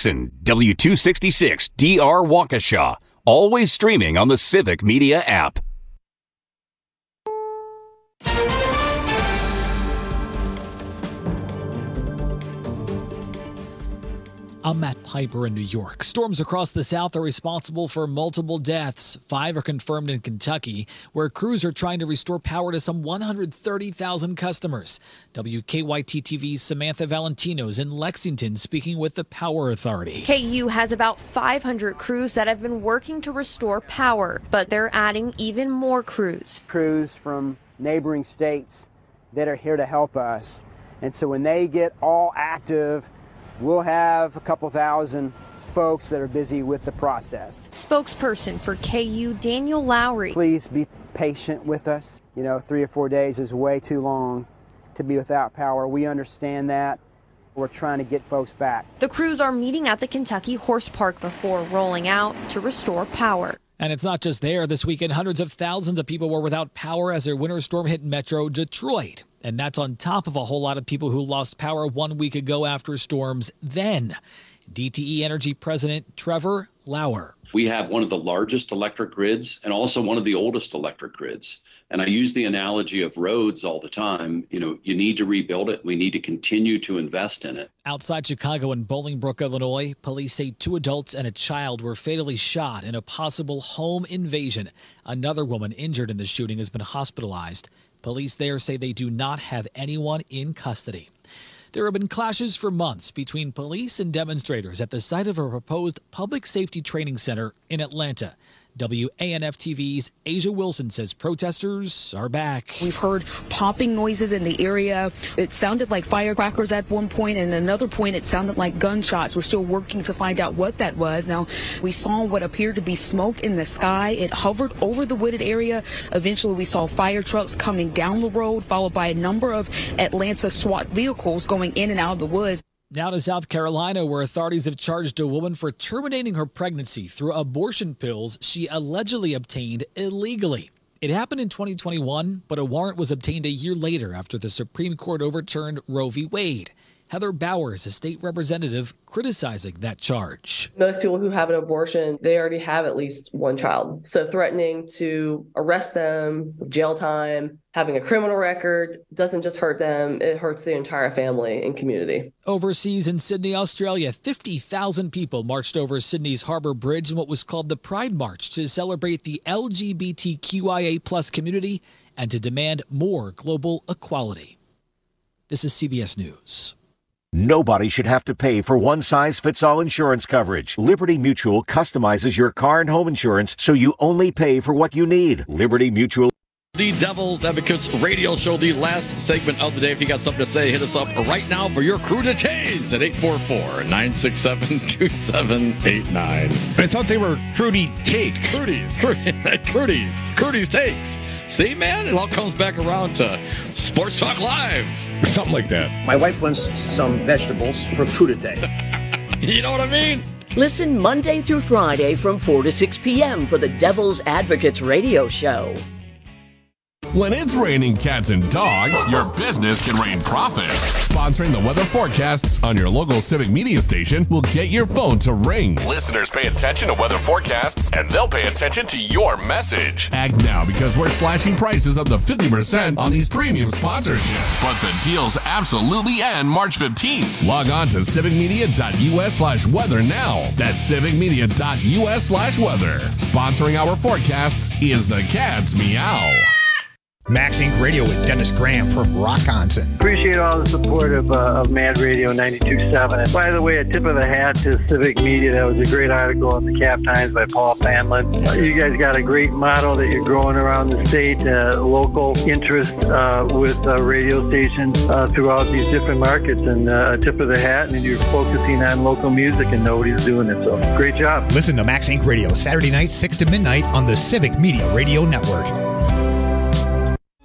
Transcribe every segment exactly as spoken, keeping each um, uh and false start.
Jackson, W two sixty-six D R Waukesha. Always streaming on the Civic Media app. I'm Matt Piper in New York. Storms across the South are responsible for multiple deaths. Five are confirmed in Kentucky, where crews are trying to restore power to some one hundred thirty thousand customers. W K Y T T V's Samantha Valentino is in Lexington speaking with the Power Authority. K U has about five hundred crews that have been working to restore power, but they're adding even more crews. Crews from neighboring states that are here to help us. And so when they get all active, we'll have a couple thousand folks that are busy with the process. Spokesperson for K U, Daniel Lowry. Please be patient with us. You know, three or four days is way too long to be without power. We understand that. We're trying to get folks back. The crews are meeting at the Kentucky Horse Park before rolling out to restore power. And it's not just there. This weekend, hundreds of thousands of people were without power as their winter storm hit Metro Detroit. And that's on top of a whole lot of people who lost power one week ago after storms then. D T E Energy President Trevor Lauer. We have one of the largest electric grids and also one of the oldest electric grids. And I use the analogy of roads all the time. You know, you need to rebuild it. We need to continue to invest in it. Outside Chicago in Bolingbrook, Illinois, police say two adults and a child were fatally shot in a possible home invasion. Another woman injured in the shooting has been hospitalized. Police there say they do not have anyone in custody. There have been clashes for months between police and demonstrators at the site of a proposed public safety training center in Atlanta. W A N F T V's Asia Wilson says protesters are back. We've heard popping noises in the area. It sounded like firecrackers at one point, and at another point it sounded like gunshots. We're still working to find out what that was. Now, we saw what appeared to be smoke in the sky. It hovered over the wooded area. Eventually, we saw fire trucks coming down the road, followed by a number of Atlanta SWAT vehicles going in and out of the woods. Now to South Carolina, where authorities have charged a woman for terminating her pregnancy through abortion pills she allegedly obtained illegally. It happened in twenty twenty-one, but a warrant was obtained a year later after the Supreme Court overturned Roe v. Wade. Heather Bowers, a state representative, criticizing that charge. Most people who have an abortion, they already have at least one child. So threatening to arrest them with jail time, having a criminal record, doesn't just hurt them, it hurts the entire family and community. Overseas in Sydney, Australia, fifty thousand people marched over Sydney's Harbour Bridge in what was called the Pride March to celebrate the L G B T Q I A plus community and to demand more global equality. This is C B S News. Nobody should have to pay for one-size-fits-all insurance coverage. Liberty Mutual customizes your car and home insurance so you only pay for what you need. Liberty Mutual. The Devil's Advocates radio show, the last segment of the day. If you got something to say, hit us up right now for your crew to tase at eight four four, nine six seven, two seven eight nine. I thought they were Crudy Takes. Crudy's. Crudy's. Crudy's Takes. See, man, it all comes back around to Sports Talk Live. Something like that. My wife wants some vegetables for crudité. You know what I mean? Listen Monday through Friday from four to six p.m. for the Devil's Advocates radio show. When it's raining cats and dogs, your business can rain profits. Sponsoring the weather forecasts on your local Civic Media station will get your phone to ring. Listeners pay attention to weather forecasts, and they'll pay attention to your message. Act now, because we're slashing prices up to fifty percent on these premium sponsorships. But the deals absolutely end March fifteenth. Log on to civicmedia.us slash weather now. That's civicmedia.us slash weather. Sponsoring our forecasts is the Cat's Meow. Max Inc Radio with Dennis Graham from Rockonson. Appreciate all the support of, uh, of Mad Radio ninety-two point seven. And by the way, a tip of the hat to Civic Media. That was a great article in the Cap Times by Paul Fanlin. Uh, you guys got a great model that you're growing around the state, uh, local interest uh, with uh, radio stations uh, throughout these different markets. And uh, a tip of the hat, and you're focusing on local music, and nobody's doing it. So great job. Listen to Max Inc Radio Saturday night, six to midnight on the Civic Media Radio Network.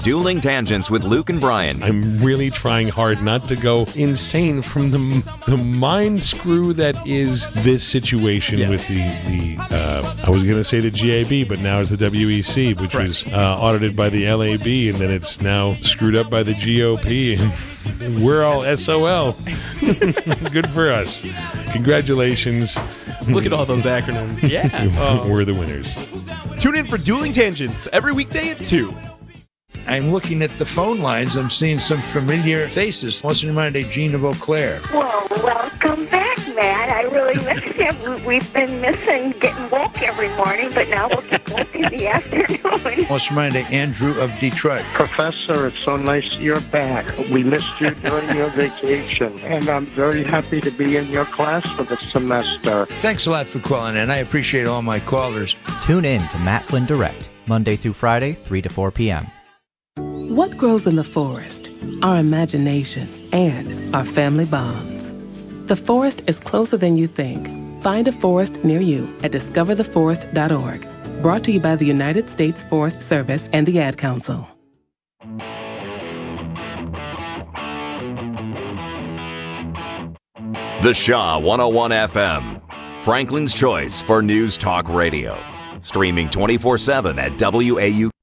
Dueling Tangents with Luke and Brian. I'm really trying hard not to go insane from the the mind screw that is this situation yes. with the, the uh, I was going to say the G A B, but now it's the W E C, which right. was uh, audited by the L A B, and then it's now screwed up by the G O P, and we're all S O L. Good for us. Congratulations. Look at all those acronyms. Yeah. Um, we're the winners. Tune in for Dueling Tangents every weekday at two. I'm looking at the phone lines. I'm seeing some familiar faces. What's in mind a Gene of Eau Claire? Well, welcome back, Matt. I really missed you. We've been missing getting woke every morning, but now we'll get woke in the afternoon. What's in mind a Andrew of Detroit? Professor, it's so nice you're back. We missed you during your vacation, and I'm very happy to be in your class for the semester. Thanks a lot for calling in. I appreciate all my callers. Tune in to Matt Flynn Direct, Monday through Friday, three to four p.m. What grows in the forest? Our imagination and our family bonds. The forest is closer than you think. Find a forest near you at discover the forest dot org. Brought to you by the United States Forest Service and the Ad Council. The Shaw one oh one F M, Franklin's choice for news talk radio. Streaming twenty-four seven at W A U.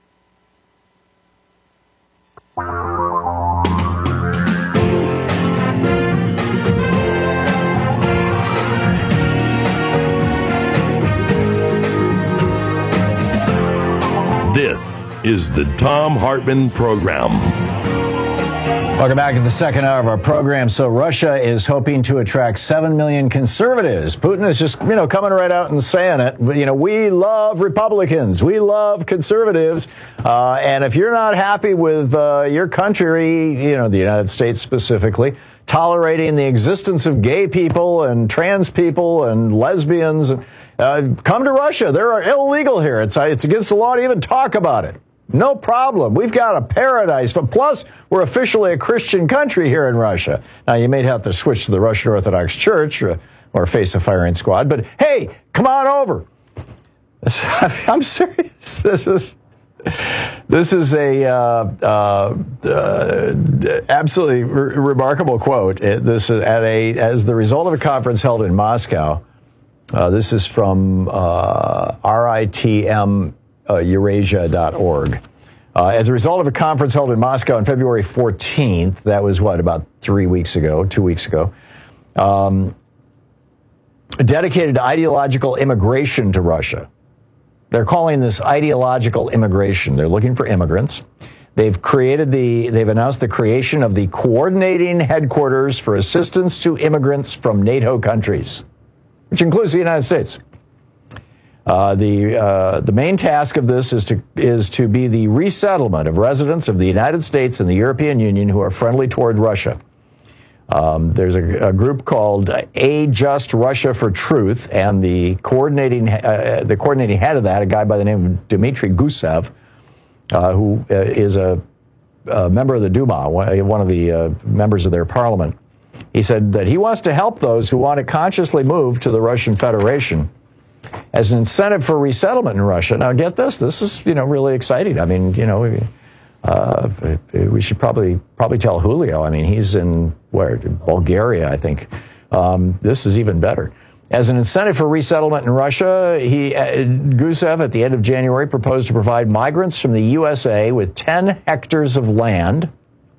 This is the Thom Hartmann Program. Welcome back to the second hour of our program. So Russia is hoping to attract seven million conservatives. Putin is just, you know, coming right out and saying it. You know, we love Republicans. We love conservatives. Uh, and if you're not happy with uh, your country, you know, the United States specifically, tolerating the existence of gay people and trans people and lesbians, uh, come to Russia. They're illegal here. It's, it's against the law to even talk about it. No problem. We've got a paradise. But plus, we're officially a Christian country here in Russia. Now, you may have to switch to the Russian Orthodox Church or, or face a firing squad. But hey, come on over. This, I'm serious. This is this is a uh, uh, uh, absolutely re- remarkable quote. This is at a as the result of a conference held in Moscow. Uh, this is from uh, R I T M. Uh, Eurasia dot org. Uh, as a result of a conference held in Moscow on February fourteenth, that was what, about three weeks ago, two weeks ago, um, dedicated to ideological immigration to Russia. They're calling this ideological immigration. They're looking for immigrants. They've created the, they've announced the creation of the Coordinating Headquarters for Assistance to Immigrants from NATO countries, which includes the United States. Uh, the uh, the main task of this is to is to be the resettlement of residents of the United States and the European Union who are friendly toward Russia. Um, there's a, a group called A Just Russia for Truth, and the coordinating uh, the coordinating head of that, a guy by the name of Dmitry Gusev, uh, who uh, is a, a member of the Duma, one of the uh, members of their parliament. He said that he wants to help those who want to consciously move to the Russian Federation as an incentive for resettlement in Russia. Now, get this. This is, you know, really exciting. I mean, you know, uh, we should probably probably tell Julio. I mean, he's in, where, Bulgaria, I think. Um, this is even better. As an incentive for resettlement in Russia, he, uh, Gusev, at the end of January, proposed to provide migrants from the U S A with ten hectares of land.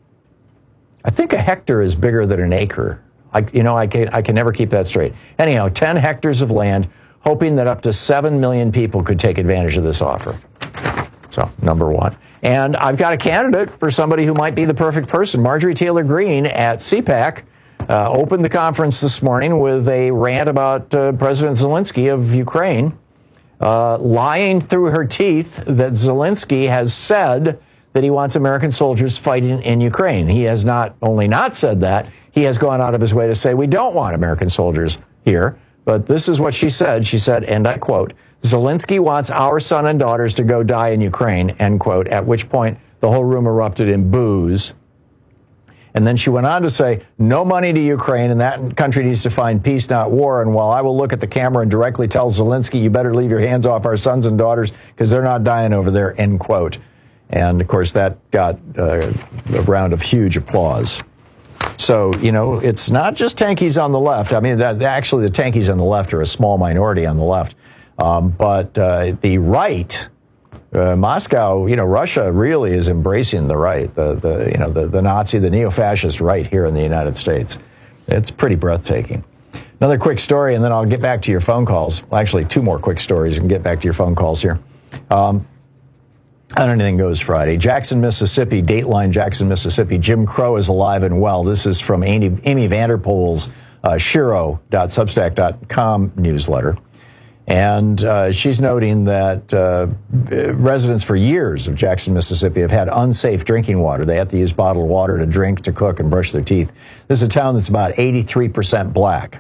I think a hectare is bigger than an acre. I, you know, I can, I can never keep that straight. Anyhow, ten hectares of land, hoping that up to seven million people could take advantage of this offer. So, number one. And I've got a candidate for somebody who might be the perfect person. Marjorie Taylor Greene at CPAC uh, opened the conference this morning with a rant about uh, President Zelensky of Ukraine, uh, lying through her teeth that Zelensky has said that he wants American soldiers fighting in Ukraine. He has not only not said that, he has gone out of his way to say we don't want American soldiers here. But this is what she said. She said, and I quote, Zelensky wants our son and daughters to go die in Ukraine, end quote, at which point the whole room erupted in boos. And then she went on to say, no money to Ukraine, and that country needs to find peace, not war. And while I will look at the camera and directly tell Zelensky, you better leave your hands off our sons and daughters because they're not dying over there, end quote. And, of course, that got uh, a round of huge applause. So, you know, it's not just tankies on the left. I mean, that, actually, the tankies on the left are a small minority on the left. Um, but uh, the right, uh, Moscow, you know, Russia really is embracing the right, the, the you know, the, the Nazi, the neo-fascist right here in the United States. It's pretty breathtaking. Another quick story, and then I'll get back to your phone calls. Well, actually, two more quick stories and get back to your phone calls here. Um, On Anything Goes Friday. Jackson, Mississippi, Dateline Jackson, Mississippi. Jim Crow is alive and well. This is from Amy, Amy Vanderpool's uh, shiro dot substack dot com newsletter. And uh, she's noting that uh, residents for years of Jackson, Mississippi have had unsafe drinking water. They have to use bottled water to drink, to cook, and brush their teeth. This is a town that's about eighty-three percent black.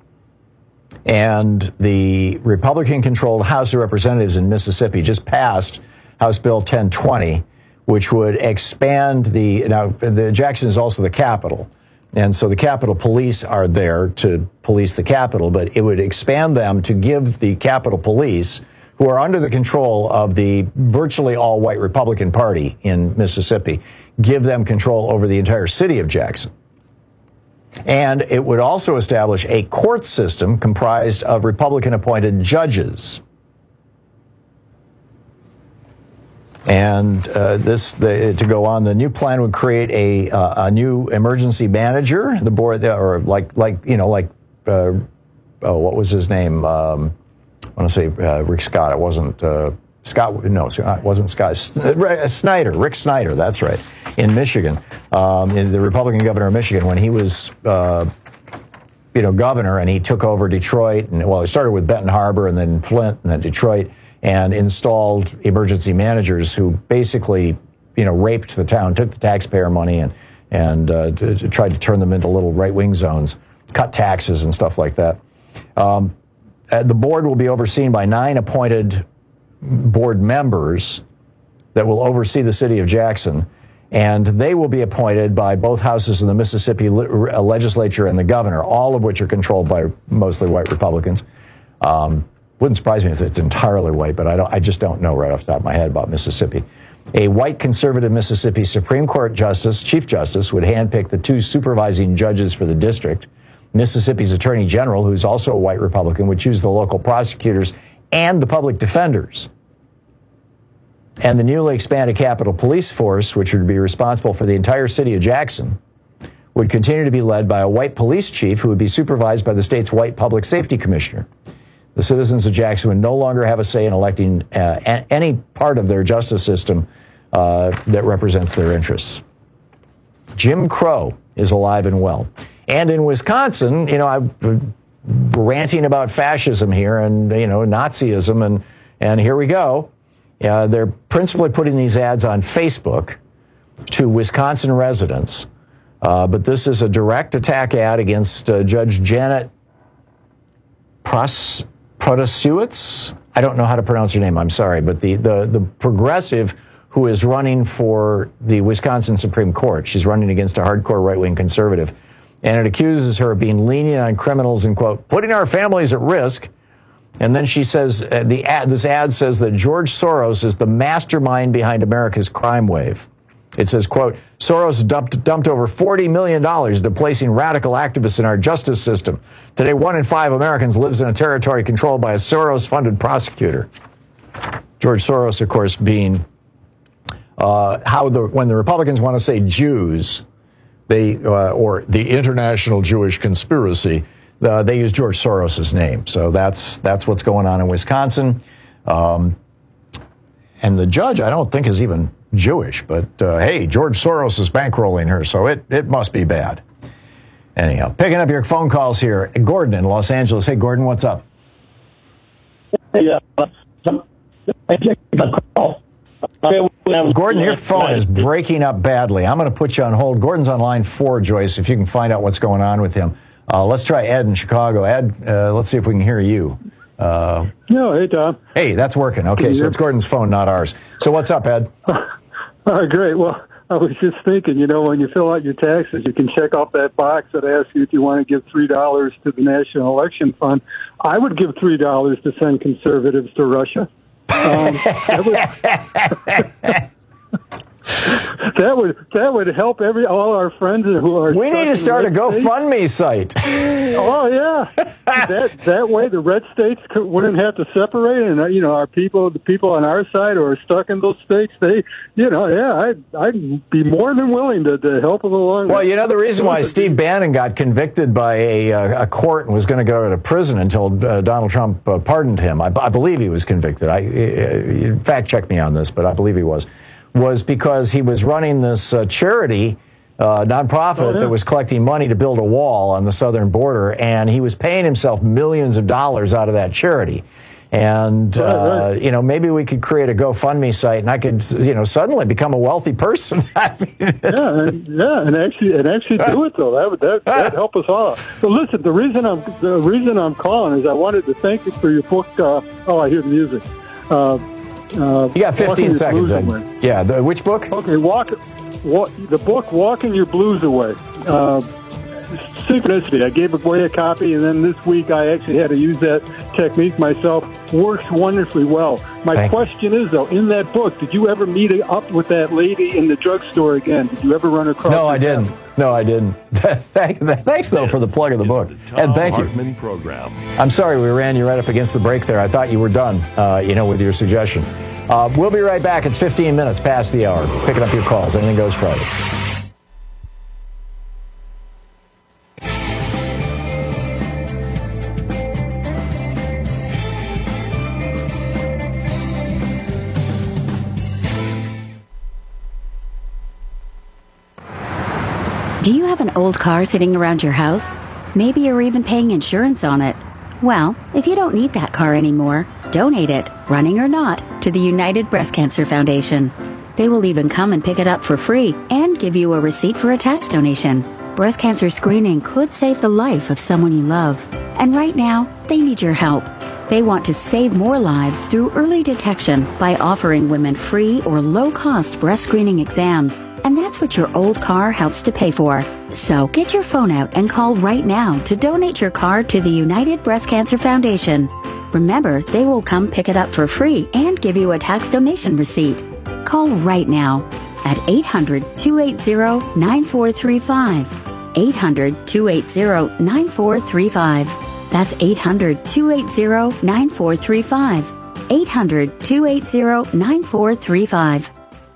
And the Republican-controlled House of Representatives in Mississippi just passed House Bill ten twenty, which would expand the, now, the Jackson is also the capital, and so the Capitol Police are there to police the Capitol, but it would expand them to give the Capitol Police, who are under the control of the virtually all-white Republican Party in Mississippi, give them control over the entire city of Jackson. And it would also establish a court system comprised of Republican-appointed judges. And uh, this, the, to go on, the new plan would create a uh, a new emergency manager. The board, or like like you know, like uh, oh, what was his name? Um, I want to say uh, Rick Scott. It wasn't uh, Scott. No, it wasn't Scott. Snyder. Rick Snyder. That's right. In Michigan, um, in the Republican governor of Michigan, when he was uh, you know governor, and he took over Detroit, and well, he started with Benton Harbor, and then Flint, and then Detroit, and installed emergency managers who basically, you know, raped the town, took the taxpayer money, and and uh, to, to tried to turn them into little right-wing zones, cut taxes and stuff like that. Um, the board will be overseen by nine appointed board members that will oversee the city of Jackson, and they will be appointed by both houses of the Mississippi le- legislature and the governor, all of which are controlled by mostly white Republicans. Um, Wouldn't surprise me if it's entirely white, but I don't. I just don't know right off the top of my head about Mississippi. A white conservative Mississippi Supreme Court Justice, Chief Justice, would handpick the two supervising judges for the district. Mississippi's Attorney General, who's also a white Republican, would choose the local prosecutors and the public defenders. And the newly expanded Capitol Police Force, which would be responsible for the entire city of Jackson, would continue to be led by a white police chief who would be supervised by the state's white public safety commissioner. The citizens of Jackson would no longer have a say in electing uh, a- any part of their justice system uh, that represents their interests. Jim Crow is alive and well. And in Wisconsin, you know, I'm ranting about fascism here and, you know, Nazism, and, and here we go. Uh, they're principally putting these ads on Facebook to Wisconsin residents. Uh, but this is a direct attack ad against uh, Judge Janet Pros... Protasiewicz? I don't know how to pronounce her name, I'm sorry, but the, the, the progressive who is running for the Wisconsin Supreme Court. She's running against a hardcore right-wing conservative. And it accuses her of being lenient on criminals and, quote, putting our families at risk. And then she says, uh, the ad, this ad says that George Soros is the mastermind behind America's crime wave. It says, quote, Soros dumped, dumped over forty million dollars into placing radical activists in our justice system. Today, one in five Americans lives in a territory controlled by a Soros-funded prosecutor. George Soros, of course, being uh, how the when the Republicans want to say Jews, they uh, or the international Jewish conspiracy, uh, they use George Soros's name. So that's that's what's going on in Wisconsin. Um, and the judge, I don't think, is even Jewish, but uh, hey, George Soros is bankrolling her, so it, it must be bad. Anyhow, picking up your phone calls here. Gordon in Los Angeles. Hey, Gordon, what's up? Yeah. Gordon, your phone is breaking up badly. I'm going to put you on hold. Gordon's on line four, Joyce, if you can find out what's going on with him. Uh, let's try Ed in Chicago. Ed, uh, let's see if we can hear you. Uh, no, hey, Tom. Hey, that's working. Okay, so it's Gordon's phone, not ours. So what's up, Ed? All right, great. Well, I was just thinking, you know, when you fill out your taxes, you can check off that box that asks you if you want to give three dollars to the National Election Fund. I would give three dollars to send conservatives to Russia. Um, that that would that would help every all our friends who are. We need to start a GoFundMe site. Oh yeah, that that way the red states could, wouldn't have to separate, and uh, you know our people, the people on our side who are stuck in those states, they, you know, yeah, I'd I'd be more than willing to, to help them along. Well, you know the reason why Steve Bannon got convicted by a a court and was going to go to prison until uh, Donald Trump uh, pardoned him. I, I believe he was convicted. I uh, fact check me on this, but I believe he was. Was because he was running this uh, charity uh, nonprofit oh, yeah. that was collecting money to build a wall on the southern border, and he was paying himself millions of dollars out of that charity. And, right, uh, right. you know, maybe we could create a GoFundMe site, and I could, you know, suddenly become a wealthy person. I mean, yeah, and, yeah, and actually, and actually do it though. That would that that'd help us all. So listen, the reason I'm the reason I'm calling is I wanted to thank you for your book. Uh, oh, I hear the music. Uh, Uh, you got fifteen seconds. Yeah, the, which book? Okay, walk, walk. The book, Walking Your Blues Away. Uh, synchronicity. I gave away a copy, and then this week I actually had to use that technique myself. Works wonderfully well. My Thank question is, though, in that book, did you ever meet up with that lady in the drugstore again? Did you ever run across? No, I didn't. No, I didn't. Thanks, though, for the plug of the book. The and thank Hartman you. Program. I'm sorry we ran you right up against the break there. I thought you were done, uh, you know, with your suggestion. Uh, we'll be right back. It's fifteen minutes past the hour. Picking up your calls. Anything Goes Friday. Do you have an old car sitting around your house? Maybe you're even paying insurance on it. Well, if you don't need that car anymore, donate it, running or not, to the United Breast Cancer Foundation. They will even come and pick it up for free and give you a receipt for a tax donation. Breast cancer screening could save the life of someone you love. And right now, they need your help. They want to save more lives through early detection by offering women free or low-cost breast screening exams. And that's what your old car helps to pay for. So get your phone out and call right now to donate your car to the United Breast Cancer Foundation. Remember, they will come pick it up for free and give you a tax donation receipt. Call right now at eight hundred, two eight zero, nine four three five. eight hundred, two eight zero, nine four three five. That's eight hundred, two eight zero, nine four three five. eight hundred, two eight zero, nine four three five.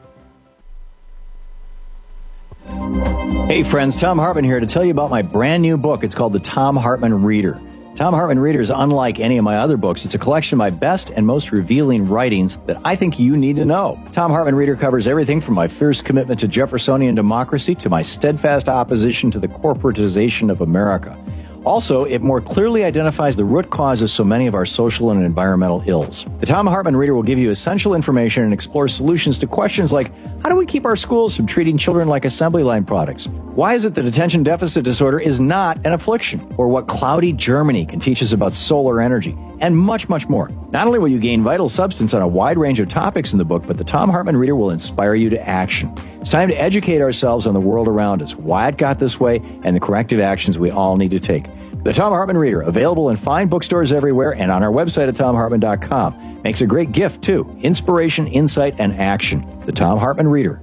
Hey friends, Tom Hartman here to tell you about my brand new book. It's called The Tom Hartman Reader. Tom Hartman Reader is unlike any of my other books. It's a collection of my best and most revealing writings that I think you need to know. Tom Hartman Reader covers everything from my fierce commitment to Jeffersonian democracy to my steadfast opposition to the corporatization of America. Also, it more clearly identifies the root causes of so many of our social and environmental ills. The Tom Hartman Reader will give you essential information and explore solutions to questions like, how do we keep our schools from treating children like assembly line products? Why is it that attention deficit disorder is not an affliction? Or what cloudy Germany can teach us about solar energy? And much, much more. Not only will you gain vital substance on a wide range of topics in the book, but the Tom Hartman Reader will inspire you to action. It's time to educate ourselves on the world around us, why it got this way, and the corrective actions we all need to take. The Tom Hartman Reader, available in fine bookstores everywhere and on our website at tom hartman dot com. Makes a great gift, too. Inspiration, insight, and action. The Tom Hartman Reader.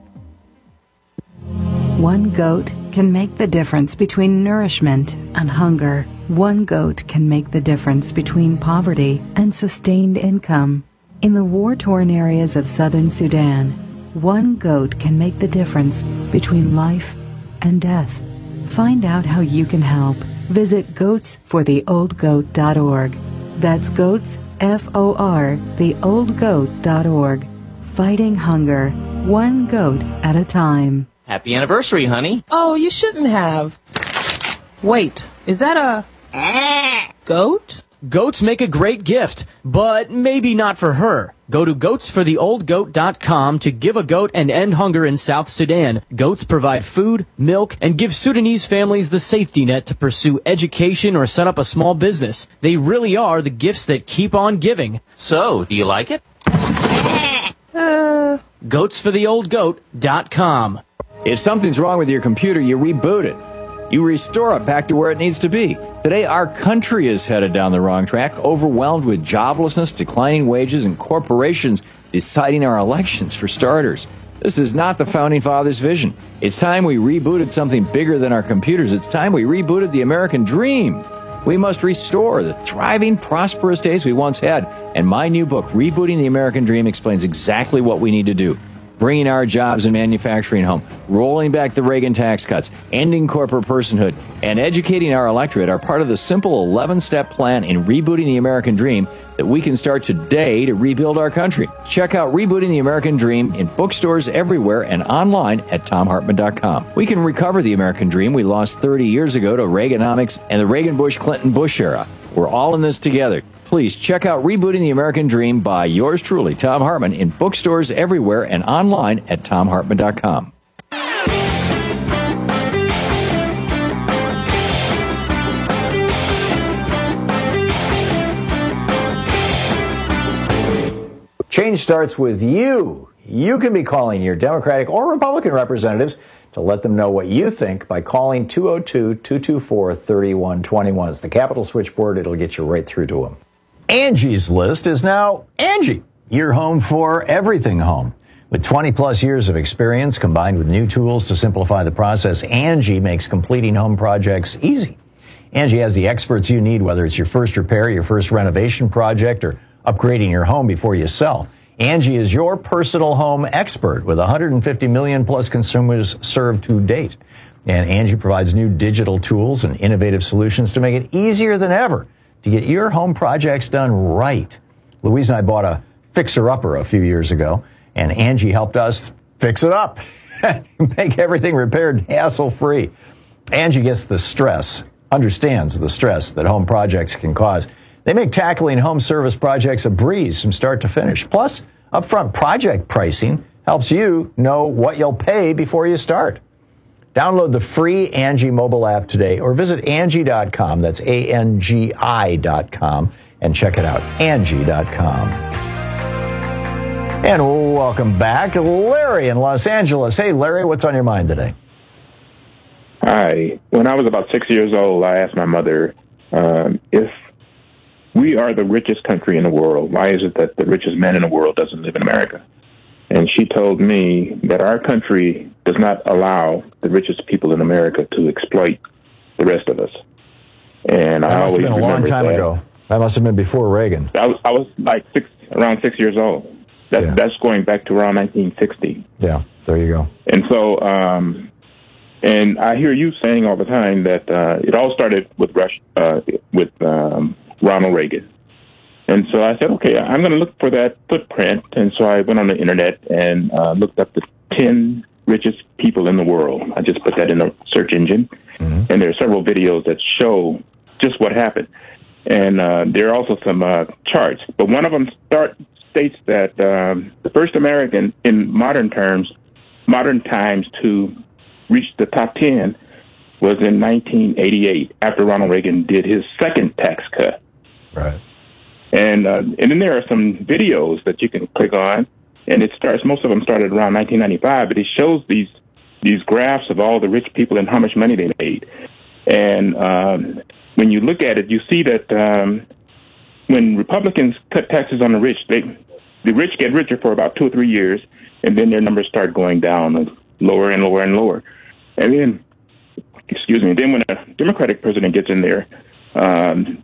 One goat can make the difference between nourishment and hunger. One goat can make the difference between poverty and sustained income. In the war-torn areas of southern Sudan, one goat can make the difference between life and death. Find out how you can help. Visit goats for the old goat dot org. That's goats, F O R, the old goat dot org. Fighting hunger, one goat at a time. Happy anniversary, honey. Oh, you shouldn't have. Wait, is that a goat? Goats make a great gift, but maybe not for her. Go to goats for the old goat dot com to give a goat and end hunger in South Sudan. Goats provide food, milk, and give Sudanese families the safety net to pursue education or set up a small business. They really are the gifts that keep on giving. So, do you like it? Uh, goats for the old goat dot com. If something's wrong with your computer, you reboot it. You restore it back to where it needs to be. Today, our country is headed down the wrong track, overwhelmed with joblessness, declining wages, and corporations deciding our elections, for starters. This is not the Founding Fathers' vision. It's time we rebooted something bigger than our computers. It's time we rebooted the American dream. We must restore the thriving, prosperous days we once had. And my new book, Rebooting the American Dream, explains exactly what we need to do. Bringing our jobs and manufacturing home, rolling back the Reagan tax cuts, ending corporate personhood, and educating our electorate are part of the simple eleven-step plan in rebooting the American dream that we can start today to rebuild our country. Check out Rebooting the American Dream in bookstores everywhere and online at tom hartman dot com. We can recover the American dream we lost thirty years ago to Reaganomics and the Reagan-Bush-Clinton-Bush era. We're all in this together. Please check out Rebooting the American Dream by yours truly, Thom Hartmann, in bookstores everywhere and online at tom hartman dot com. Change starts with you. You can be calling your Democratic or Republican representatives to let them know what you think by calling two oh two, two two four, three one two one. It's the Capital Switchboard. It'll get you right through to them. Angie's List is now Angie, your home for everything home. With twenty plus years of experience combined with new tools to simplify the process, Angie makes completing home projects easy. Angie has the experts you need, whether it's your first repair, your first renovation project, or upgrading your home before you sell. Angie is your personal home expert with one hundred fifty million plus consumers served to date. And Angie provides new digital tools and innovative solutions to make it easier than ever to get your home projects done right. Louise and I bought a fixer-upper a few years ago, and Angie helped us fix it up, make everything repaired hassle-free. Angie gets the stress, understands the stress that home projects can cause. They make tackling home service projects a breeze from start to finish. Plus, upfront project pricing helps you know what you'll pay before you start. Download the free Angie mobile app today or visit Angie dot com. That's A N G I dot com and check it out. Angie dot com. And welcome back, Larry in Los Angeles. Hey, Larry, what's on your mind today? Hi. When I was about six years old, I asked my mother um, if we are the richest country in the world, why is it that the richest man in the world doesn't live in America? And she told me that our country does not allow the richest people in America to exploit the rest of us. And that I must always have been a long time that. ago. That must have been before Reagan. I was, I was like six, around six years old. That, yeah. That's going back to around nineteen sixty. Yeah, there you go. And so, um, and I hear you saying all the time that uh, it all started with Rush, uh, with um, Ronald Reagan. And so I said, okay, I'm going to look for that footprint. And so I went on the internet and uh, looked up the ten richest people in the world. I just put that in a search engine. Mm-hmm. And there are several videos that show just what happened. And uh, there are also some uh, charts. But one of them start, states that um, the first American in modern terms, modern times to reach the top ten was in nineteen eighty-eight, after Ronald Reagan did his second tax cut. Right. And uh, and then there are some videos that you can click on, and it starts. Most of them started around nineteen ninety-five, but it shows these these graphs of all the rich people and how much money they made. And um, when you look at it, you see that um, when Republicans cut taxes on the rich, they the rich get richer for about two or three years, and then their numbers start going down, lower and lower and lower. And then, excuse me, then when a Democratic president gets in there, um,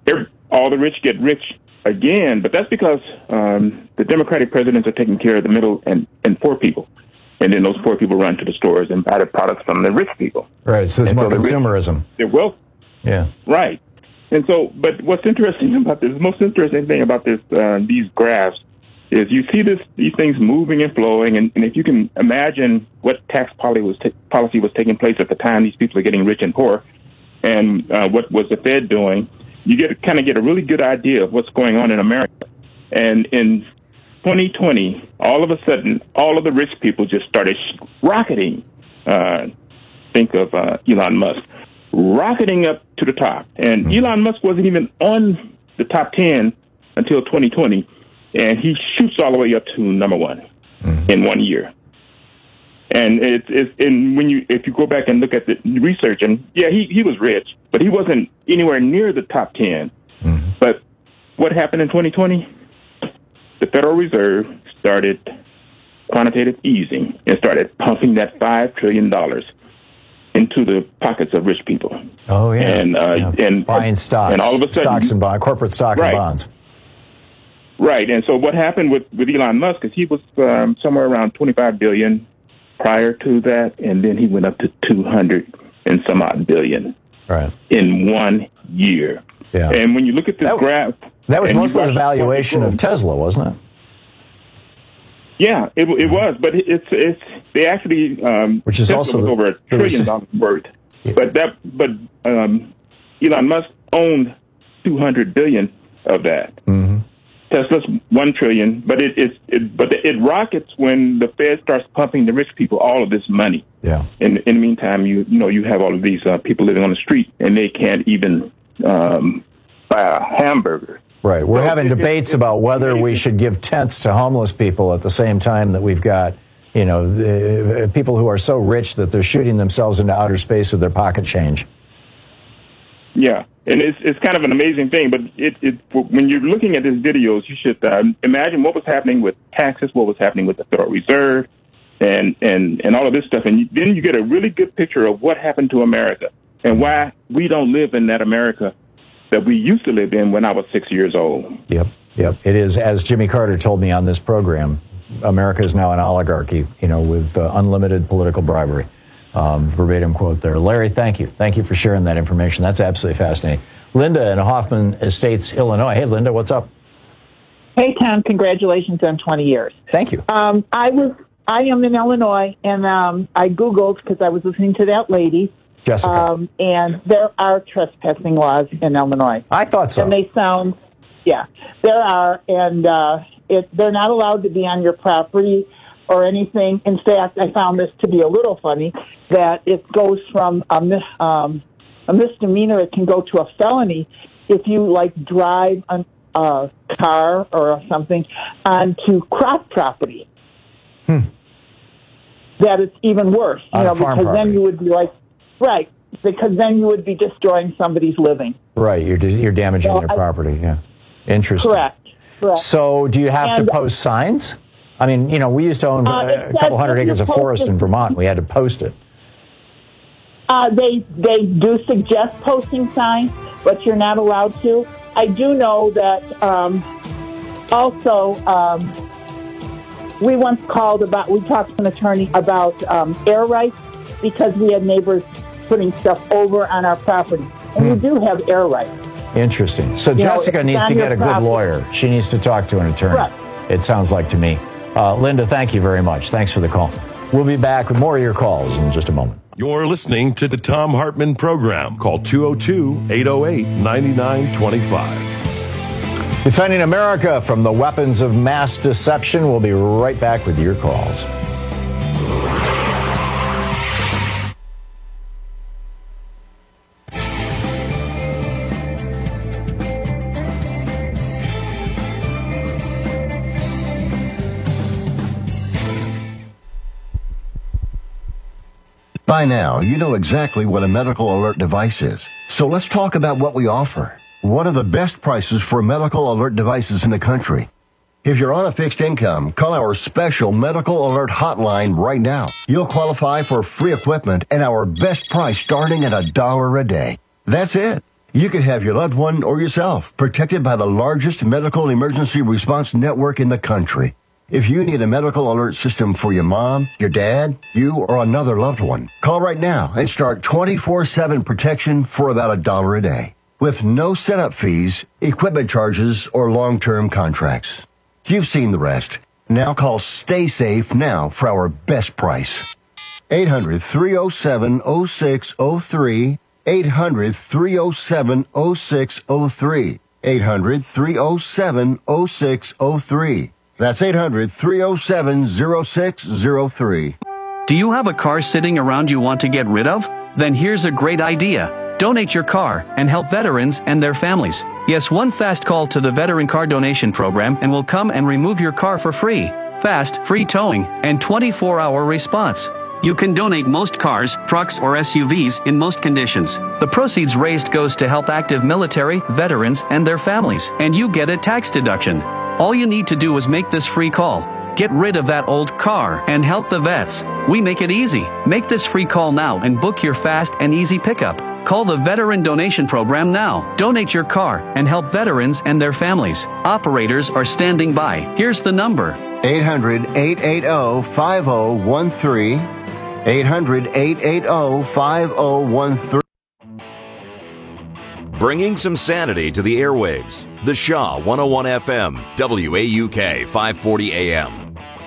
all the rich get rich again, but that's because um, the Democratic presidents are taking care of the middle and, and poor people. And then those poor people run to the stores and buy the products from the rich people. Right, so it's and more so consumerism. They're wealth. Yeah. Right. And so, but what's interesting about this, the most interesting thing about this, uh, these graphs, is you see this, these things moving and flowing, and, and if you can imagine what tax policy was, ta- policy was taking place at the time these people are getting rich and poor, and uh, what was the Fed doing, you get kind of get a really good idea of what's going on in America. And in twenty twenty, all of a sudden, all of the rich people just started rocketing. Uh, think of uh, Elon Musk, rocketing up to the top. And mm-hmm. Elon Musk wasn't even on the top ten until twenty twenty, and he shoots all the way up to number one mm-hmm. in one year. And it's, it's and when you if you go back and look at the research, and yeah, he, he was rich, but he wasn't anywhere near the top ten. Mm-hmm. But what happened in twenty twenty? The Federal Reserve started quantitative easing and started pumping that five trillion dollars into the pockets of rich people. Oh yeah, and uh, yeah. and buying stocks, and all of a sudden, stocks and bonds, corporate stock right. and bonds. Right, and so what happened with, with Elon Musk is he was um, somewhere around twenty-five billion prior to that, and then he went up to two hundred and some odd billion right. in one year. Yeah. And when you look at this that, graph, that was and mostly you the watch valuation of Tesla, wasn't it? Yeah, it, it was, but it's it's they actually um, which is Tesla also was the, over a trillion dollars worth. Yeah. But that but um, Elon Musk owned two hundred billion of that. Mm-hmm. Tesla's one trillion, but it it, it but it rockets when the Fed starts pumping the rich people all of this money. Yeah. In in the meantime, you you know you have all of these uh, people living on the street and they can't even um, buy a hamburger. Right. We're so having it, debates it, about whether we should give tents to homeless people at the same time that we've got, you know, the, people who are so rich that they're shooting themselves into outer space with their pocket change. Yeah, and it's it's kind of an amazing thing. But it, it when you're looking at these videos, you should uh, imagine what was happening with taxes, what was happening with the Federal Reserve, and and and all of this stuff, and you, then you get a really good picture of what happened to America and why we don't live in that America that we used to live in when I was six years old. Yep, yep. It is, as Jimmy Carter told me on this program, America is now an oligarchy, you know, with uh, unlimited political bribery. Um, verbatim quote there. Larry, thank you. Thank you for sharing that information. That's absolutely fascinating. Linda in Hoffman Estates, Illinois. Hey, Linda, what's up? Hey, Tom. Congratulations on twenty years. Thank you. Um, I was, I am in Illinois, and um, I Googled because I was listening to that lady. Jessica. Um, and there are trespassing laws in Illinois. I thought so. And they sound, yeah, there are, and uh, it, they're not allowed to be on your property or anything. In fact, I found this to be a little funny, that it goes from a, mis- um, a misdemeanor, it can go to a felony if you, like, drive a, a car or something onto crop property. Hmm. That it's even worse, you on know, farm because property. then you would be like, right, because then you would be destroying somebody's living. Right, you're you're damaging So their I- property, yeah. Interesting. Correct, correct. So do you have And- to post signs? I mean, you know, we used to own Uh, uh, it a says couple hundred if you acres of post forest it- in Vermont. We had to post it. Uh, they they do suggest posting signs, but you're not allowed to. I do know that um, also um, we once called about, we talked to an attorney about um, air rights because we had neighbors putting stuff over on our property. And Hmm. we do have air rights. Interesting. So You know, Jessica it's needs on to your get a good property. lawyer. She needs to talk to an attorney. Right. It sounds like to me. Uh, Linda, thank you very much. Thanks for the call. We'll be back with more of your calls in just a moment. You're listening to the Tom Hartman Program. Call two oh two, eight oh eight, nine nine two five. Defending America from the weapons of mass deception. We'll be right back with your calls. By now, you know exactly what a medical alert device is. So let's talk about what we offer. What are the best prices for medical alert devices in the country? If you're on a fixed income, call our special medical alert hotline right now. You'll qualify for free equipment and our best price starting at a dollar a day. That's it. You could have your loved one or yourself protected by the largest medical emergency response network in the country. If you need a medical alert system for your mom, your dad, you, or another loved one, call right now and start twenty-four seven protection for about a dollar a day with no setup fees, equipment charges, or long-term contracts. You've seen the rest. Now call Stay Safe now for our best price. eight hundred, three oh seven, oh six oh three. eight hundred, three oh seven, oh six oh three. eight hundred, three oh seven, oh six oh three. That's eight hundred, three oh seven, oh six oh three. Do you have a car sitting around you want to get rid of? Then here's a great idea. Donate your car and help veterans and their families. Yes, one fast call to the Veteran Car Donation Program and we'll come and remove your car for free. Fast, free towing, and twenty-four hour response. You can donate most cars, trucks, or S U Vs in most conditions. The proceeds raised goes to help active military, veterans, and their families, and you get a tax deduction. All you need to do is make this free call. Get rid of that old car and help the vets. We make it easy. Make this free call now and book your fast and easy pickup. Call the Veteran Donation Program now. Donate your car and help veterans and their families. Operators are standing by. Here's the number. eight hundred, eight eight zero, five zero one three. eight hundred, eight eight zero, five zero one three. Bringing some sanity to the airwaves. The Shaw one oh one F M, W A U K five forty A M.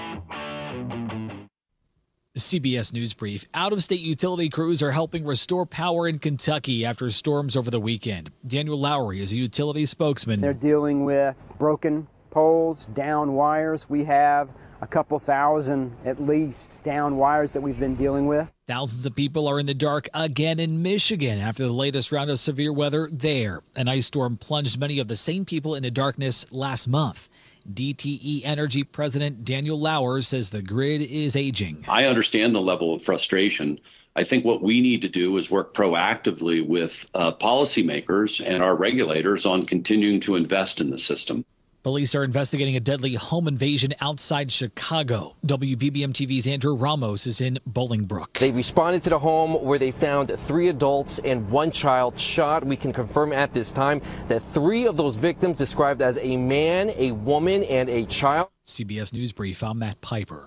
C B S News Brief. Out-of-state utility crews are helping restore power in Kentucky after storms over the weekend. Daniel Lowry is a utility spokesman. They're dealing with broken poles, down wires. We have a couple thousand, at least, down wires that we've been dealing with. Thousands of people are in the dark again in Michigan after the latest round of severe weather there. An ice storm plunged many of the same people into darkness last month. D T E Energy President Daniel Lauer says the grid is aging. I understand the level of frustration. I think what we need to do is work proactively with uh, policymakers and our regulators on continuing to invest in the system. Police are investigating a deadly home invasion outside Chicago. W B B M T V's Andrew Ramos is in Bolingbrook. They responded to the home where they found three adults and one child shot. We can confirm at this time that three of those victims described as a man, a woman, and a child. C B S News Brief, I'm Matt Piper.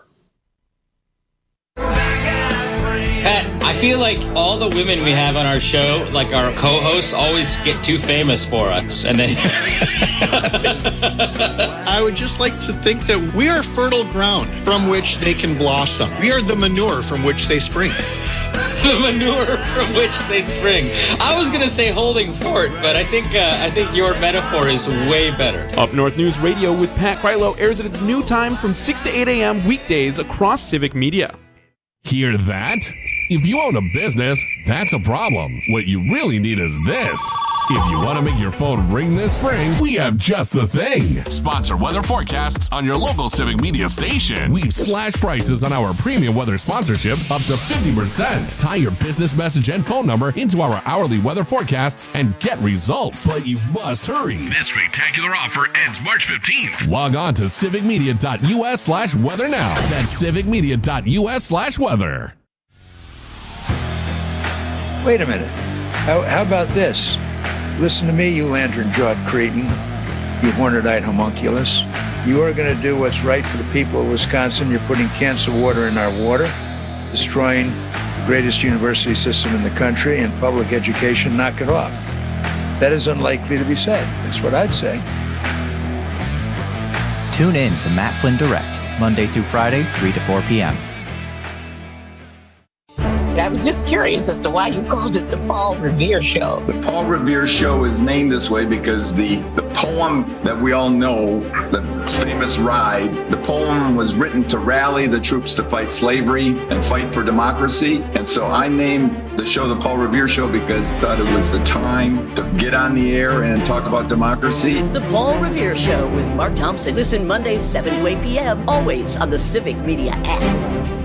Pat, I feel like all the women we have on our show, like our co-hosts, always get too famous for us. And then I would just like to think that we are fertile ground from which they can blossom. We are the manure from which they spring. The manure from which they spring. I was going to say holding fort, but I think uh, I think your metaphor is way better. Up North News Radio with Pat Krylo airs at its new time from six to eight a.m. weekdays across Civic Media. Hear that? If you own a business, that's a problem. What you really need is this. If you want to make your phone ring this spring, we have just the thing. Sponsor weather forecasts on your local Civic Media station. We've slashed prices on our premium weather sponsorships up to fifty percent. Tie your business message and phone number into our hourly weather forecasts and get results. But you must hurry. This spectacular offer ends March fifteenth. Log on to civicmedia.us slash weather now. That's civicmedia.us slash weather. Wait a minute. How, how about this? Listen to me, you lantern-jawed cretin, you hornet-eyed homunculus. You are going to do what's right for the people of Wisconsin. You're putting cancer water in our water, destroying the greatest university system in the country and public education. Knock it off. That is unlikely to be said. That's what I'd say. Tune in to Matt Flynn Direct, Monday through Friday, three to four p.m. I was just curious as to why you called it the Paul Revere Show. The Paul Revere Show is named this way because the, the poem that we all know, the famous ride, the poem was written to rally the troops to fight slavery and fight for democracy. And so I named the show the Paul Revere Show because I thought it was the time to get on the air and talk about democracy. The Paul Revere Show with Mark Thompson. Listen Mondays, seven to eight p.m., always on the Civic Media app.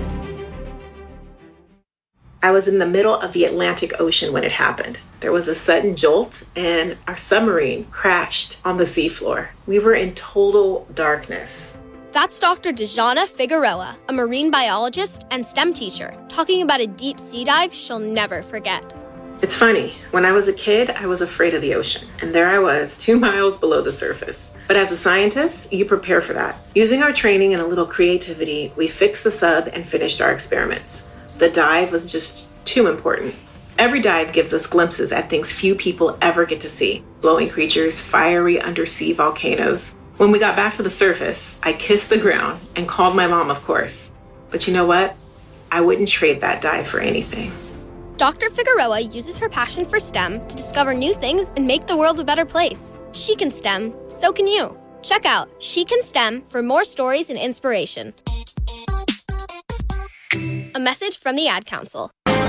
I was in the middle of the Atlantic Ocean when it happened. There was a sudden jolt and our submarine crashed on the seafloor. We were in total darkness. That's Doctor Dejana Figueroa, a marine biologist and STEM teacher, talking about a deep sea dive she'll never forget. It's funny, when I was a kid, I was afraid of the ocean, and there I was, two miles below the surface. But as a scientist, you prepare for that. Using our training and a little creativity, we fixed the sub and finished our experiments. The dive was just too important. Every dive gives us glimpses at things few people ever get to see. Glowing creatures, fiery undersea volcanoes. When we got back to the surface, I kissed the ground and called my mom, of course. But you know what? I wouldn't trade that dive for anything. Doctor Figueroa uses her passion for STEM to discover new things and make the world a better place. She can STEM, so can you. Check out She Can STEM for more stories and inspiration. A message from the Ad Council.